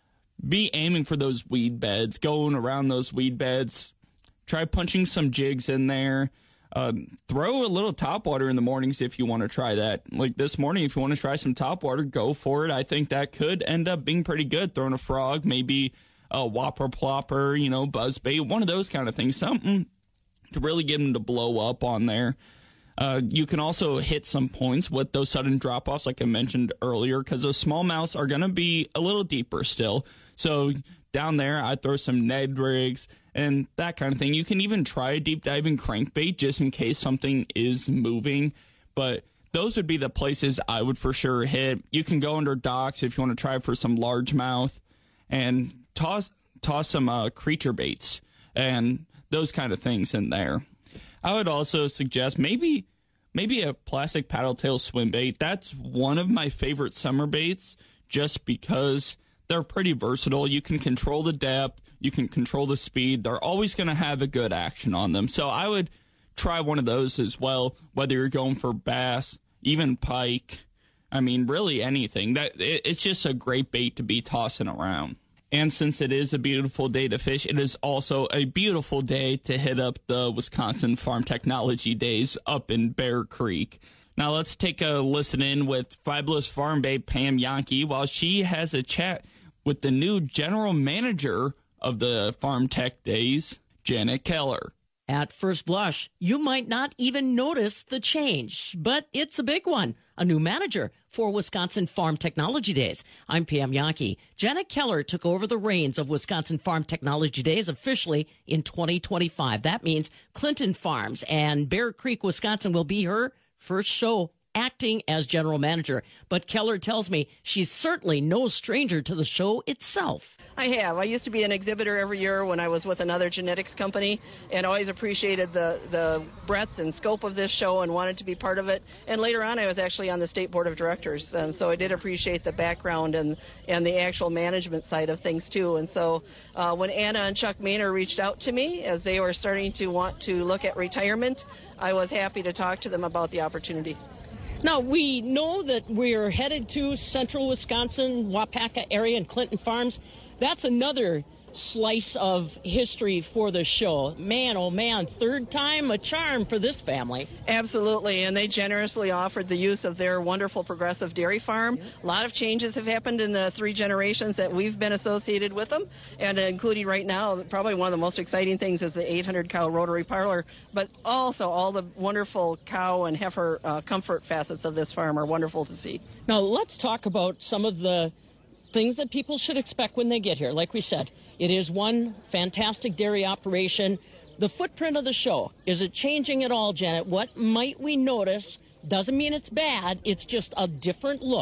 be aiming for those weed beds, going around those weed beds, try punching some jigs in there. Um, throw a little topwater in the mornings if you want to try that. Like this morning, if you want to try some topwater, go for it. I think that could end up being pretty good. Throwing a frog, maybe a whopper plopper, you know, buzzbait, one of those kind of things. Something to really get them to blow up on there. Uh, you can also hit some points with those sudden drop-offs, like I mentioned earlier, because those smallmouths are going to be a little deeper still. So down there, I'd throw some Ned rigs and that kind of thing. You can even try a deep diving crankbait just in case something is moving. But those would be the places I would for sure hit. You can go under docks if you want to try for some largemouth and toss toss some uh, creature baits and those kind of things in there. I would also suggest maybe maybe a plastic paddle tail swim bait. That's one of my favorite summer baits just because they're pretty versatile. You can control the depth. You can control the speed. They're always going to have a good action on them. So I would try one of those as well, whether you're going for bass, even pike. I mean, really anything. That it, it's just a great bait to be tossing around. And since it is a beautiful day to fish, it is also a beautiful day to hit up the Wisconsin Farm Technology Days up in Bear Creek. Now let's take a listen in with fabulous farm babe Pam Yankee while she has a chat with the new general manager of the Farm Tech Days, Janet Keller. At first blush, you might not even notice the change, but it's a big one. A new manager for Wisconsin Farm Technology Days. I'm Pam Yankee. Janet Keller took over the reins of Wisconsin Farm Technology Days officially in twenty twenty-five. That means Clinton Farms and Bear Creek, Wisconsin will be her first show acting as general manager. But Keller tells me she's certainly no stranger to the show itself. I have. I used to be an exhibitor every year when I was with another genetics company and always appreciated the, the breadth and scope of this show and wanted to be part of it. And later on, I was actually on the state board of directors. And so I did appreciate the background and, and the actual management side of things, too. And so uh, when Anna and Chuck Maynor reached out to me as they were starting to want to look at retirement, I was happy to talk to them about the opportunity. Now, we know that we're headed to central Wisconsin, Wapaka area and Clinton Farms. That's another slice of history for the show. Man, oh man, third time a charm for this family. Absolutely, and they generously offered the use of their wonderful progressive dairy farm. Yeah. A lot of changes have happened in the three generations that we've been associated with them, and including right now, probably one of the most exciting things is the eight hundred cow rotary parlor, but also all the wonderful cow and heifer uh, comfort facets of this farm are wonderful to see. Now, let's talk about some of the things that people should expect when they get here. Like we said, it is one fantastic dairy operation. The footprint of the show, is it changing at all, Janet? What might we notice? Doesn't mean it's bad. It's just a different look.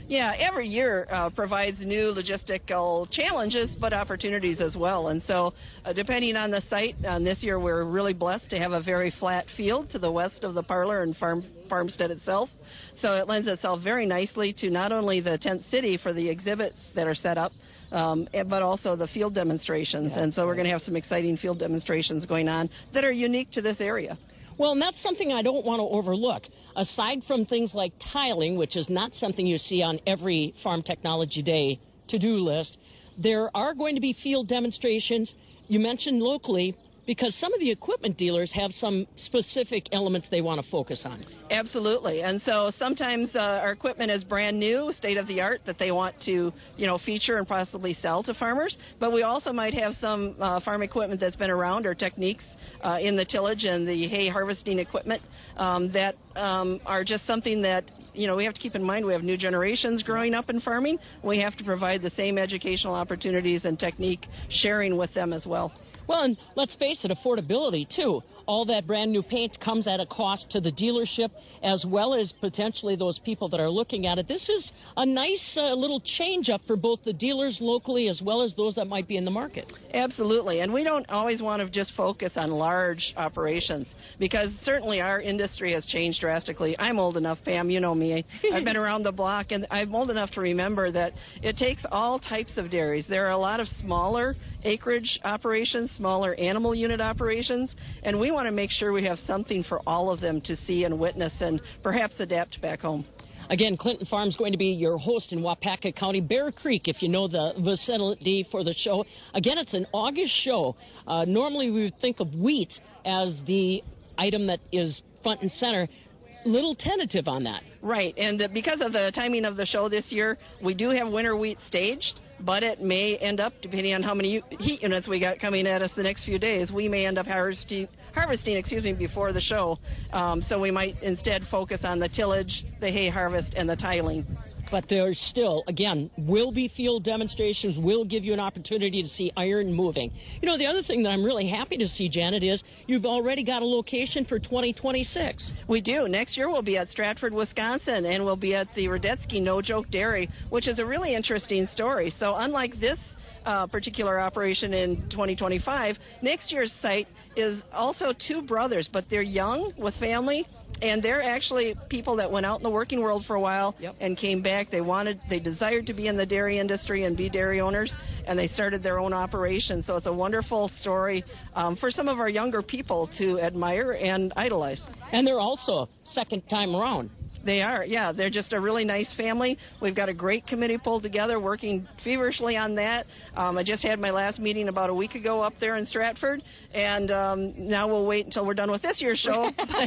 Yeah, every year uh, provides new logistical challenges, but opportunities as well. And so, uh, depending on the site, uh, this year we're really blessed to have a very flat field to the west of the parlor and farm farmstead itself. So it lends itself very nicely to not only the tent city for the exhibits that are set up, um, but also the field demonstrations. Yeah. And so we're going to have some exciting field demonstrations going on that are unique to this area. Well, and that's something I don't want to overlook. Aside from things like tiling, which is not something you see on every Farm Technology Day to-do list, there are going to be field demonstrations. You mentioned locally, because some of the equipment dealers have some specific elements they want to focus on. Absolutely. And so sometimes uh, our equipment is brand new, state-of-the-art, that they want to, you know, feature and possibly sell to farmers. But we also might have some uh, farm equipment that's been around, or techniques uh, in the tillage and the hay harvesting equipment um, that um, are just something that, you know, we have to keep in mind. We have new generations growing up in farming. We have to provide the same educational opportunities and technique sharing with them as well. Well, and let's face it, affordability, too. All that brand new paint comes at a cost to the dealership, as well as potentially those people that are looking at it. This is a nice uh, little change up for both the dealers locally as well as those that might be in the market. Absolutely. And we don't always want to just focus on large operations, because certainly our industry has changed drastically. I'm old enough, Pam, you know me. I've been around the block, and I'm old enough to remember that it takes all types of dairies. There are a lot of smaller acreage operations, smaller animal unit operations, and we want to make sure we have something for all of them to see and witness and perhaps adapt back home. Again, Clinton Farms going to be your host in Waupaca County, Bear Creek, if you know the vicinity for the show. Again, it's an August show. Uh, normally we would think of wheat as the item that is front and center. Little tentative on that. Right, and uh, because of the timing of the show this year, we do have winter wheat staged, but it may end up, depending on how many heat units we got coming at us the next few days, we may end up harvesting, harvesting excuse me, before the show. Um, so we might instead focus on the tillage, the hay harvest, and the tiling. But there still, again, will be field demonstrations, will give you an opportunity to see iron moving. You know, the other thing that I'm really happy to see, Janet, is you've already got a location for twenty twenty-six. We do. Next year we'll be at Stratford, Wisconsin, and we'll be at the Radetzky No Joke Dairy, which is a really interesting story. So unlike this Uh, particular operation in twenty twenty-five, next year's site is also two brothers, but they're young with family, and they're actually people that went out in the working world for a while yep. and came back. They wanted, they desired to be in the dairy industry and be dairy owners, and they started their own operation. So it's a wonderful story um, for some of our younger people to admire and idolize. And they're also second time around. They are, yeah. They're just a really nice family. We've got a great committee pulled together, working feverishly on that. Um, I just had my last meeting about a week ago up there in Stratford, and um, now we'll wait until we're done with this year's show.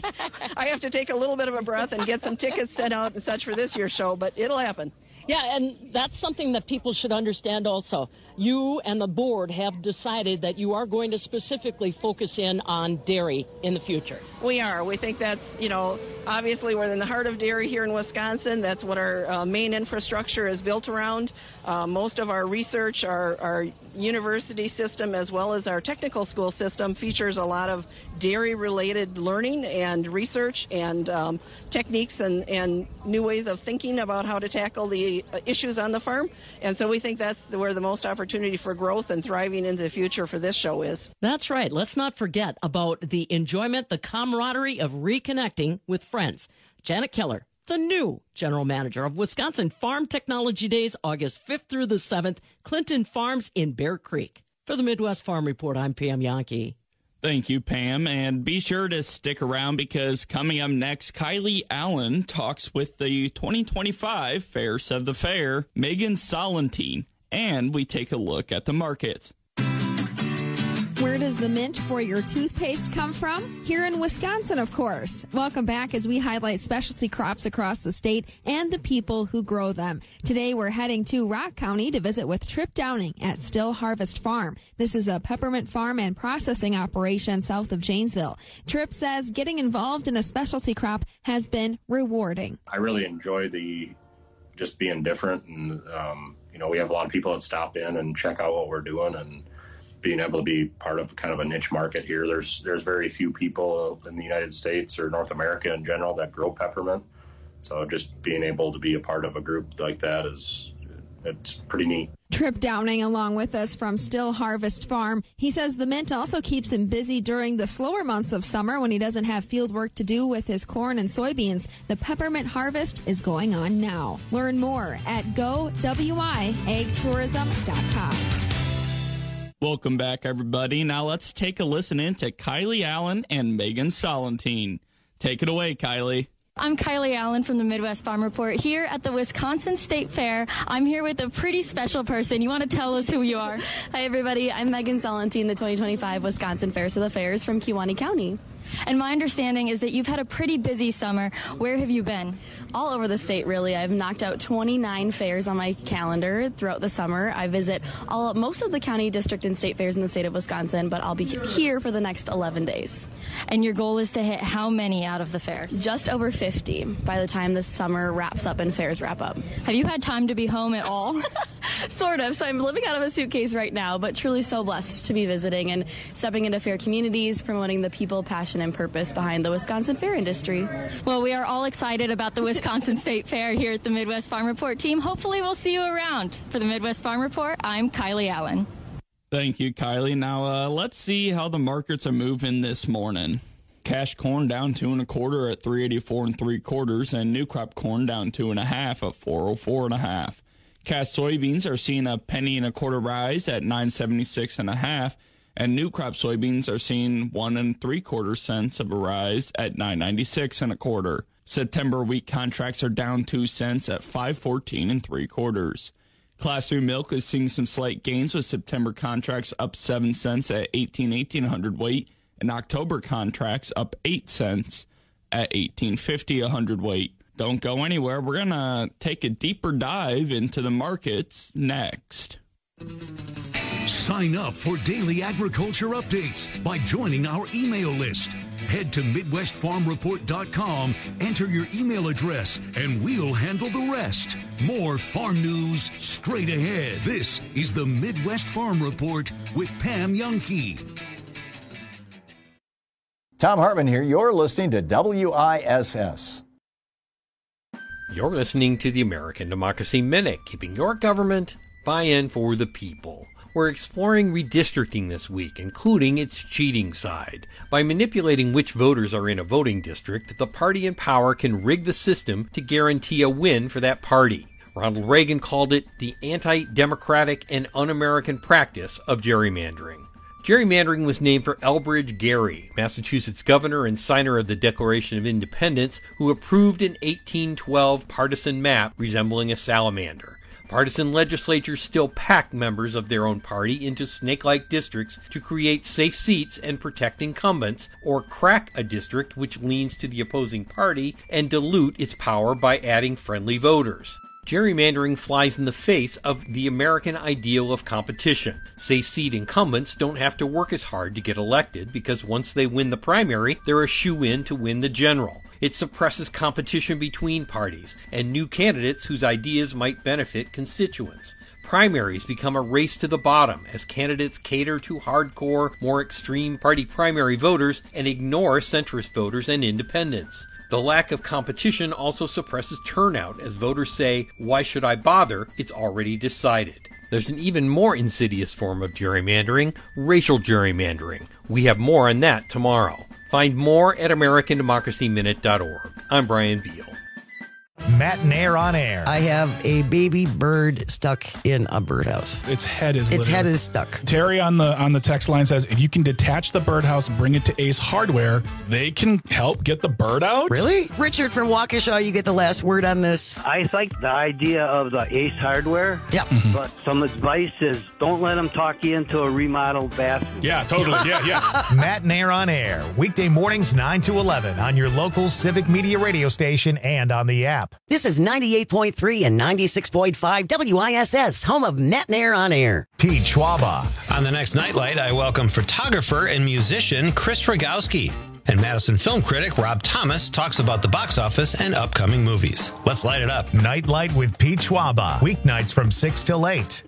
I have to take a little bit of a breath and get some tickets sent out and such for this year's show, but it'll happen. Yeah, and that's something that people should understand also. You and the board have decided that you are going to specifically focus in on dairy in the future. We are. We think that's, you know, obviously we're in the heart of dairy here in Wisconsin. That's what our uh, main infrastructure is built around. Uh, most of our research, our, our university system, as well as our technical school system, features a lot of dairy-related learning and research and um, techniques and, and new ways of thinking about how to tackle the issues on the farm. And so we think that's where the most opportunity for growth and thriving into the future for this show is. That's right. Let's not forget about the enjoyment, the camaraderie of reconnecting with friends. Janet Keller, the new general manager of Wisconsin Farm Technology Days, August fifth through the seventh, Clinton Farms in Bear Creek. For the Midwest Farm Report, I'm Pam Yankee. Thank you, Pam. And be sure to stick around, because coming up next, Kylie Allen talks with the twenty twenty-five Fairest of the Fair, Megan Solentine, and we take a look at the markets. Where does the mint for your toothpaste come from? Here in Wisconsin, of course. Welcome back as we highlight specialty crops across the state and the people who grow them. Today, we're heading to Rock County to visit with Trip Downing at Still Harvest Farm. This is a peppermint farm and processing operation south of Janesville. Trip says getting involved in a specialty crop has been rewarding. I really enjoy the just being different, and um, you know, we have a lot of people that stop in and check out what we're doing, and being able to be part of kind of a niche market here. There's there's very few people in the United States or North America in general that grow peppermint. So just being able to be a part of a group like that is it's pretty neat. Trip Downing along with us from Still Harvest Farm. He says the mint also keeps him busy during the slower months of summer when he doesn't have field work to do with his corn and soybeans. The peppermint harvest is going on now. Learn more at go w i ag tourism dot com. Welcome back, everybody. Now let's take a listen in to Kylie Allen and Megan Solentine. Take it away, Kylie. I'm Kylie Allen from the Midwest Farm Report here at the Wisconsin State Fair. I'm here with a pretty special person. You want to tell us who you are? Hi, everybody. I'm Megan Solentine, the twenty twenty-five Wisconsin Fairs of the Fairs from Kewaunee County. And my understanding is that you've had a pretty busy summer. Where have you been? All over the state, really. I've knocked out twenty-nine fairs on my calendar throughout the summer. I visit all most of the county, district, and state fairs in the state of Wisconsin, but I'll be here for the next eleven days. And your goal is to hit how many out of the fairs? Just over fifty by the time the summer wraps up and fairs wrap up. Have you had time to be home at all? Sort of. So I'm living out of a suitcase right now, but truly so blessed to be visiting and stepping into fair communities, promoting the people, passion, and purpose behind the Wisconsin fair industry. Well, we are all excited about the Wisconsin State Fair here at the Midwest Farm Report team. Hopefully we'll see you around. For the Midwest Farm Report, I'm Kylie Allen. Thank you, Kylie. Now, uh, let's see how the markets are moving this morning. Cash corn down two and a quarter at three eighty-four and three quarters, and new crop corn down two and a half at four oh four and a half. Cash soybeans are seeing a penny and a quarter rise at nine seventy-six and a half, and new crop soybeans are seeing one and three quarter cents of a rise at nine ninety-six and a quarter. September wheat contracts are down two cents at five fourteen and three quarters. Class three milk is seeing some slight gains with September contracts up seven cents at eighteen eighteen hundredweight, and October contracts up eight cents at eighteen fifty a hundredweight. Don't go anywhere. We're going to take a deeper dive into the markets next. Sign up for daily agriculture updates by joining our email list. Head to midwest farm report dot com, enter your email address, and we'll handle the rest. More farm news straight ahead. This is the Midwest Farm Report with Pam Youngkey. Tom Hartman here. You're listening to W I S S. You're listening to the American Democracy Minute, keeping your government buy-in for the people. We're exploring redistricting this week, including its cheating side. By manipulating which voters are in a voting district, the party in power can rig the system to guarantee a win for that party. Ronald Reagan called it the anti-democratic and un-American practice of gerrymandering. Gerrymandering was named for Elbridge Gerry, Massachusetts governor and signer of the Declaration of Independence, who approved an eighteen twelve partisan map resembling a salamander. Partisan legislatures still pack members of their own party into snake-like districts to create safe seats and protect incumbents, or crack a district which leans to the opposing party and dilute its power by adding friendly voters. Gerrymandering flies in the face of the American ideal of competition. Safe seat incumbents don't have to work as hard to get elected because once they win the primary, they're a shoo-in to win the general. It suppresses competition between parties and new candidates whose ideas might benefit constituents. Primaries become a race to the bottom as candidates cater to hardcore, more extreme party primary voters and ignore centrist voters and independents. The lack of competition also suppresses turnout as voters say, "Why should I bother? It's already decided." There's an even more insidious form of gerrymandering, racial gerrymandering. We have more on that tomorrow. Find more at american democracy minute dot org. I'm Brian Beal. Matt and Air on Air. I have a baby bird stuck in a birdhouse. Its head is Its literally- head is stuck. Terry on the on the text line says, if you can detach the birdhouse, bring it to Ace Hardware, they can help get the bird out. Really? Richard from Waukesha, you get the last word on this. I like the idea of the Ace Hardware. Yep. But some advice is don't let them talk you into a remodeled bathroom. Yeah, totally. Yeah, yes. Matt and Air on Air. Weekday mornings nine to eleven on your local Civic Media radio station and on the app. This is ninety-eight point three and ninety-six point five W I S S, home of Matt and Air on Air. Pete Schwaba. On the next Nightlight, I welcome photographer and musician Chris Rogowski. And Madison film critic Rob Thomas talks about the box office and upcoming movies. Let's light it up. Nightlight with Pete Schwaba. Weeknights from six till eight.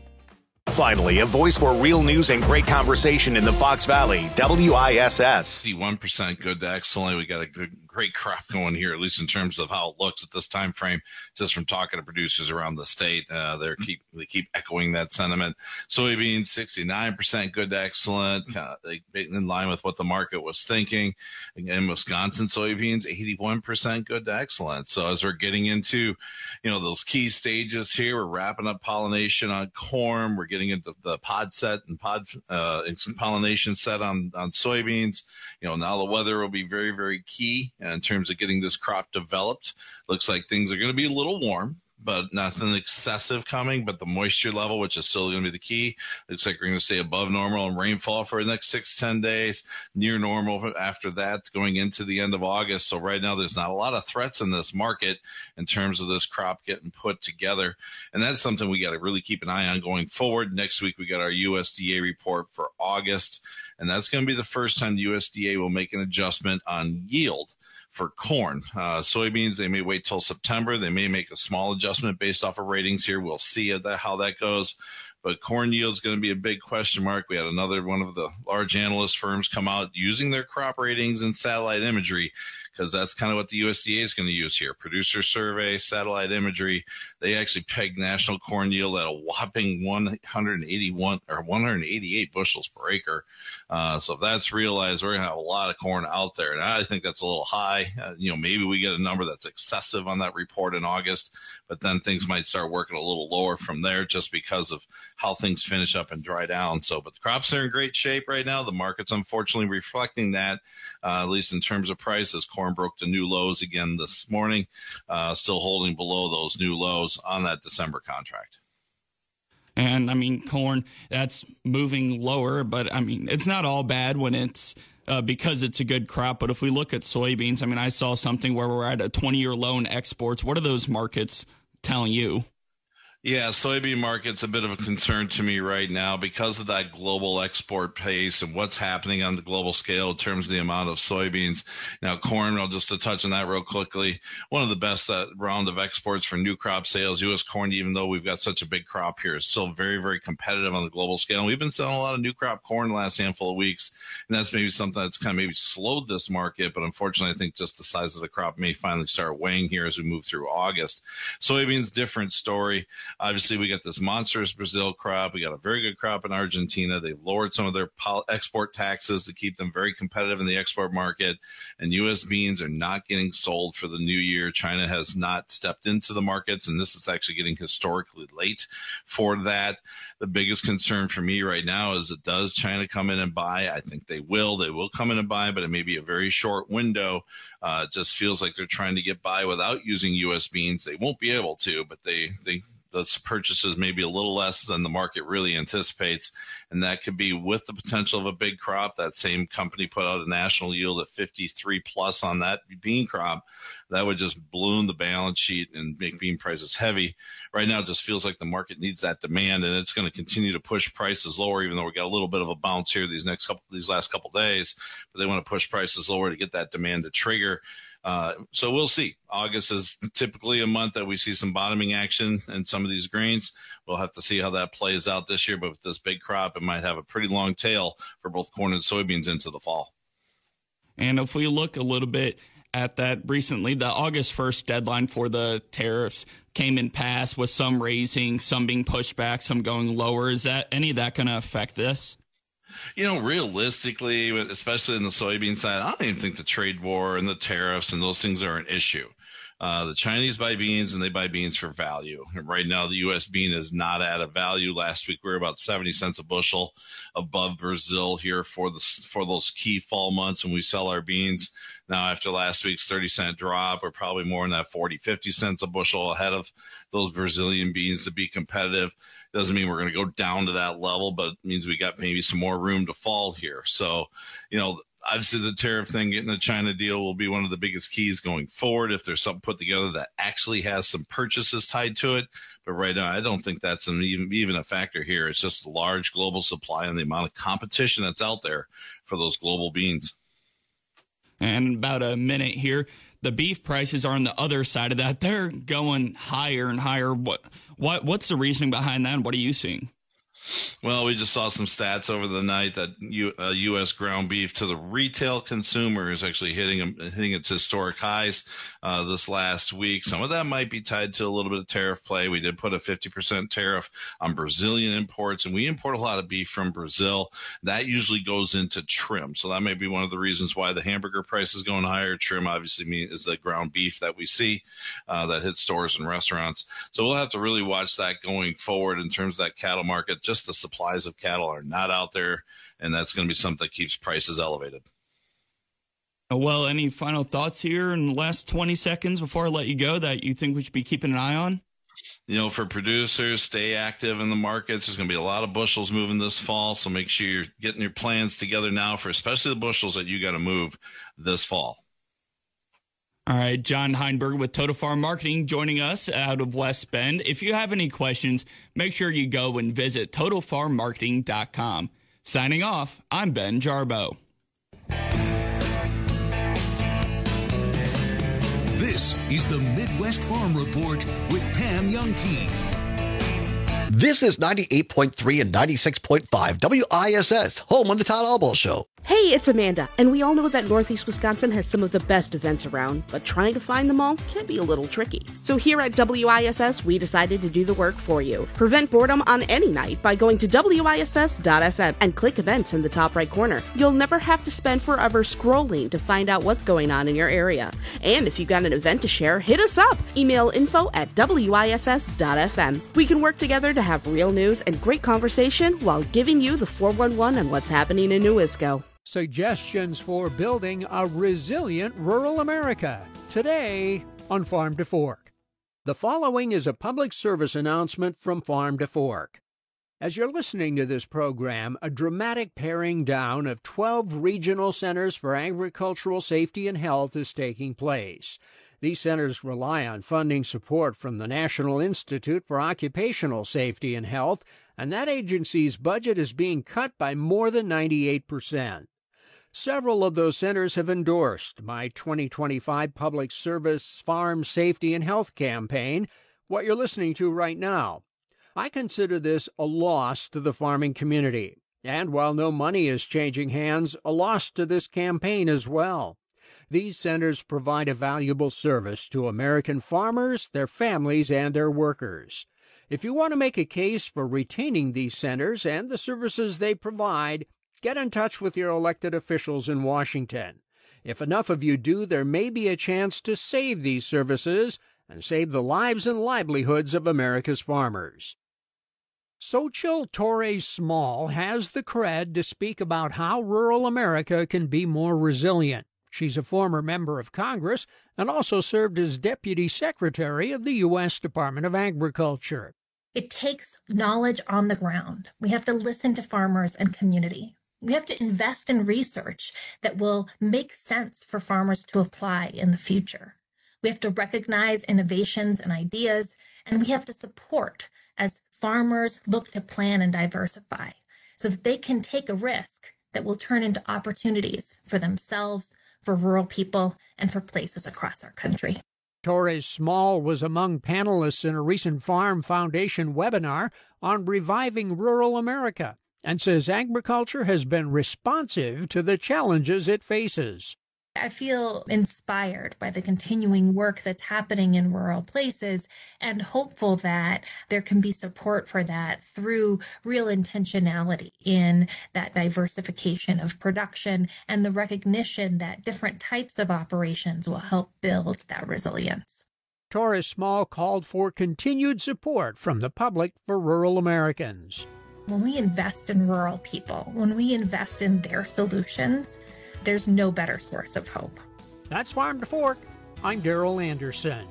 Finally, a voice for real news and great conversation in the Fox Valley. W I S S. one percent good to excellent. We got a good great crop going here, at least in terms of how it looks at this time frame. Just from talking to producers around the state, uh, they keep they keep echoing that sentiment. Soybeans sixty-nine percent good to excellent, kind of in line with what the market was thinking. Again, Wisconsin soybeans eighty-one percent good to excellent. So as we're getting into, you know, those key stages here, we're wrapping up pollination on corn. We're getting into the pod set and pod uh, and some pollination set on on soybeans. You know, now the weather will be very, very key in terms of getting this crop developed. Looks like things are going to be a little warm, but nothing excessive coming. But the moisture level, which is still going to be the key, looks like we're going to stay above normal in rainfall for the next six, ten days, near normal after that going into the end of August. So right now there's not a lot of threats in this market in terms of this crop getting put together. And that's something we got to really keep an eye on going forward. Next week we got our U S D A report for August, and that's going to be the first time the U S D A will make an adjustment on yield for corn. Uh, soybeans, they may wait till September. They may make a small adjustment based off of ratings here. We'll see how that goes. But corn yield is going to be a big question mark. We had another one of the large analyst firms come out using their crop ratings and satellite imagery, because that's kind of what the U S D A is going to use here. Producer survey, satellite imagery. They actually pegged national corn yield at a whopping one hundred eighty-one or one hundred eighty-eight bushels per acre. Uh, so if that's realized, we're going to have a lot of corn out there. And I think that's a little high. Uh, you know, maybe we get a number that's excessive on that report in August, but then things might start working a little lower from there just because of how things finish up and dry down. So, but the crops are in great shape right now. The market's unfortunately reflecting that, uh, at least in terms of prices. Corn broke to new lows again this morning, uh, still holding below those new lows on that December contract. And I mean, corn, that's moving lower, but I mean, it's not all bad when it's uh, because it's a good crop. But if we look at soybeans, I mean, I saw something where we're at a twenty-year low in exports. What are those markets telling you? Yeah, soybean market's a bit of a concern to me right now because of that global export pace and what's happening on the global scale in terms of the amount of soybeans. Now, corn, I'll just to touch on that real quickly. One of the best uh, round of exports for new crop sales. U S corn, even though we've got such a big crop here, is still very, very competitive on the global scale. And we've been selling a lot of new crop corn the last handful of weeks, and that's maybe something that's kind of maybe slowed this market. But unfortunately, I think just the size of the crop may finally start weighing here as we move through August. Soybeans, different story. Obviously, we got this monstrous Brazil crop. We got a very good crop in Argentina. They've lowered some of their export taxes to keep them very competitive in the export market. And U S beans are not getting sold for the new year. China has not stepped into the markets, and this is actually getting historically late for that. The biggest concern for me right now is, that does China come in and buy? I think they will. They will come in and buy, but it may be a very short window. Uh, it just feels like they're trying to get by without using U S beans. They won't be able to, but they they the purchases may be a little less than the market really anticipates, and that could be with the potential of a big crop. That same company put out a national yield at fifty-three plus on that bean crop. That would just balloon the balance sheet and make bean prices heavy. Right now, it just feels like the market needs that demand, and it's going to continue to push prices lower, even though we got a little bit of a bounce here these next couple, these last couple days. But they want to push prices lower to get that demand to trigger. Uh, so we'll see. August is typically a month that we see some bottoming action in some of these grains. We'll have to see how that plays out this year. But with this big crop, it might have a pretty long tail for both corn and soybeans into the fall. And if we look a little bit at that recently, the August first deadline for the tariffs came and passed, with some raising, some being pushed back, some going lower. Is that any of that going to affect this? You know, realistically, especially in the soybean side, I don't even think the trade war and the tariffs and those things are an issue. Uh, the Chinese buy beans, and they buy beans for value. And right now, the U S bean is not at a value. Last week, we were about seventy cents a bushel above Brazil here for the for those key fall months when we sell our beans. Now, after last week's thirty cent drop, we're probably more in that forty, fifty cents a bushel ahead of those Brazilian beans to be competitive. Doesn't mean we're going to go down to that level, but it means we got maybe some more room to fall here. So, you know, obviously the tariff thing, getting the China deal will be one of the biggest keys going forward if there's something put together that actually has some purchases tied to it. But right now, I don't think that's an even, even a factor here. It's just the large global supply and the amount of competition that's out there for those global beans. And about a minute here, the beef prices are on the other side of that. They're going higher and higher. What, what, what's the reasoning behind that, and what are you seeing? Well, we just saw some stats over the night that U, uh, U S ground beef to the retail consumer is actually hitting hitting its historic highs uh, this last week. Some of that might be tied to a little bit of tariff play. We did put a fifty percent tariff on Brazilian imports, and we import a lot of beef from Brazil. That usually goes into trim, so that may be one of the reasons why the hamburger price is going higher. Trim obviously mean, is the ground beef that we see uh, that hits stores and restaurants. So we'll have to really watch that going forward in terms of that cattle market. Just the supplies of cattle are not out there, and that's going to be something that keeps prices elevated. Well, any final thoughts here in the last twenty seconds before I let you go that you think we should be keeping an eye on? You know, for producers, stay active in the markets. There's going to be a lot of bushels moving this fall, so make sure you're getting your plans together now for especially the bushels that you got to move this fall. All right, John Heinberg with Total Farm Marketing joining us out of West Bend. If you have any questions, make sure you go and visit total farm marketing dot com. Signing off, I'm Ben Jarbo. This is the Midwest Farm Report with Pam Jahnke. This is ninety-eight point three and ninety-six point five W I S S, home on the Todd Albaugh Show. Hey, it's Amanda, and we all know that Northeast Wisconsin has some of the best events around, but trying to find them all can be a little tricky. So here at W I S S, we decided to do the work for you. Prevent boredom on any night by going to W I S S dot F M and click events in the top right corner. You'll never have to spend forever scrolling to find out what's going on in your area. And if you've got an event to share, hit us up. Email info at W I S S dot F M. We can work together to have real news and great conversation while giving you the four one one on what's happening in New Isco. Suggestions for building a resilient rural America. Today on Farm to Fork. The following is a public service announcement from Farm to Fork. As you're listening to this program, a dramatic paring down of twelve regional centers for agricultural safety and health is taking place. These centers rely on funding support from the National Institute for Occupational Safety and Health, and that agency's budget is being cut by more than ninety-eight percent. Several of those centers have endorsed my twenty twenty-five Public Service Farm Safety and Health campaign, what you're listening to right now. I consider this a loss to the farming community, and while no money is changing hands, a loss to this campaign as well. These centers provide a valuable service to American farmers, their families, and their workers. If you want to make a case for retaining these centers and the services they provide, get in touch with your elected officials in Washington. If enough of you do, there may be a chance to save these services and save the lives and livelihoods of America's farmers. Xochitl Torres Small has the cred to speak about how rural America can be more resilient. She's a former member of Congress and also served as Deputy Secretary of the U S Department of Agriculture. It takes knowledge on the ground. We have to listen to farmers and community. We have to invest in research that will make sense for farmers to apply in the future. We have to recognize innovations and ideas, and we have to support as farmers look to plan and diversify so that they can take a risk that will turn into opportunities for themselves, for rural people, and for places across our country. Torres Small was among panelists in a recent Farm Foundation webinar on reviving rural America, and says agriculture has been responsive to the challenges it faces. I feel inspired by the continuing work that's happening in rural places and hopeful that there can be support for that through real intentionality in that diversification of production and the recognition that different types of operations will help build that resilience. Torres Small called for continued support from the public for rural Americans. When we invest in rural people, when we invest in their solutions, there's no better source of hope. That's Farm to Fork. I'm Daryl Anderson.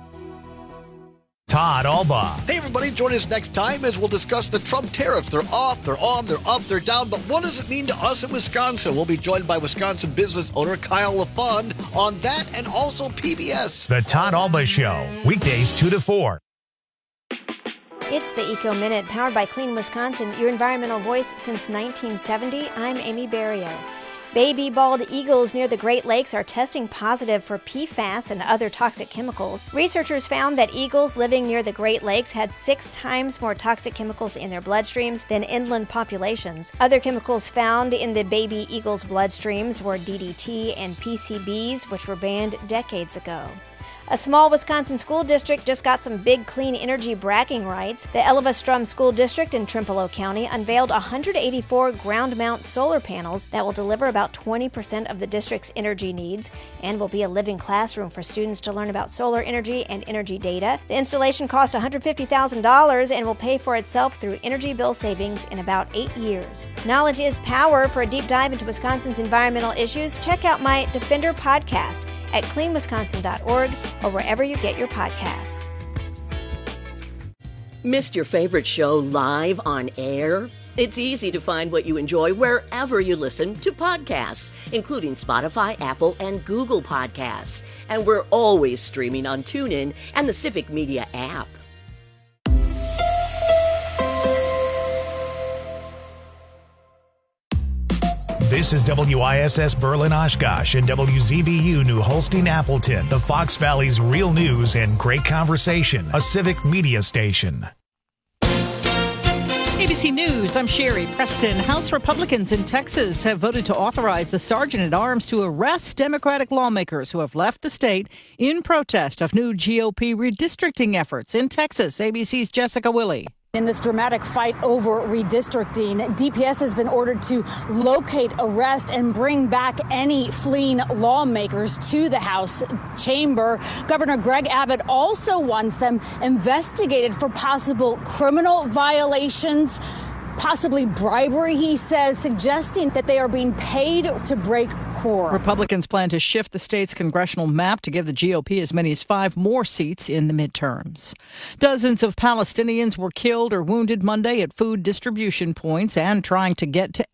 Todd Albaugh. Hey, everybody, join us next time as we'll discuss the Trump tariffs. They're off, they're on, they're up, they're down. But what does it mean to us in Wisconsin? We'll be joined by Wisconsin business owner Kyle LaFond on that and also P B S. The Todd Albaugh Show, weekdays two to four. It's the Eco Minute, powered by Clean Wisconsin, your environmental voice since nineteen seventy. I'm Amy Barrio. Baby bald eagles near the Great Lakes are testing positive for P FAS and other toxic chemicals. Researchers found that eagles living near the Great Lakes had six times more toxic chemicals in their bloodstreams than inland populations. Other chemicals found in the baby eagles' bloodstreams were D D T and P C Bs, which were banned decades ago. A small Wisconsin school district just got some big clean energy bragging rights. The Elva-Strum School District in Trempealeau County unveiled one hundred eighty-four ground-mount solar panels that will deliver about twenty percent of the district's energy needs and will be a living classroom for students to learn about solar energy and energy data. The installation cost one hundred fifty thousand dollars and will pay for itself through energy bill savings in about eight years. Knowledge is power. For a deep dive into Wisconsin's environmental issues, check out my Defender podcast at clean wisconsin dot org or wherever you get your podcasts. Missed your favorite show live on air? It's easy to find what you enjoy wherever you listen to podcasts, including Spotify, Apple, and Google Podcasts. And we're always streaming on TuneIn and the Civic Media app. This is W I S S Berlin Oshkosh and W Z B U New Holstein Appleton, the Fox Valley's real news and great conversation, a civic media station. A B C News, I'm Sherry Preston. House Republicans in Texas have voted to authorize the Sergeant-at-Arms to arrest Democratic lawmakers who have left the state in protest of new G O P redistricting efforts in Texas. A B C's Jessica Willey. In this dramatic fight over redistricting, D P S has been ordered to locate, arrest, and bring back any fleeing lawmakers to the House chamber. Governor Greg Abbott also wants them investigated for possible criminal violations, possibly bribery, he says, suggesting that they are being paid to break quorum. Republicans plan to shift the state's congressional map to give the G O P as many as five more seats in the midterms. Dozens of Palestinians were killed or wounded Monday at food distribution points and trying to get to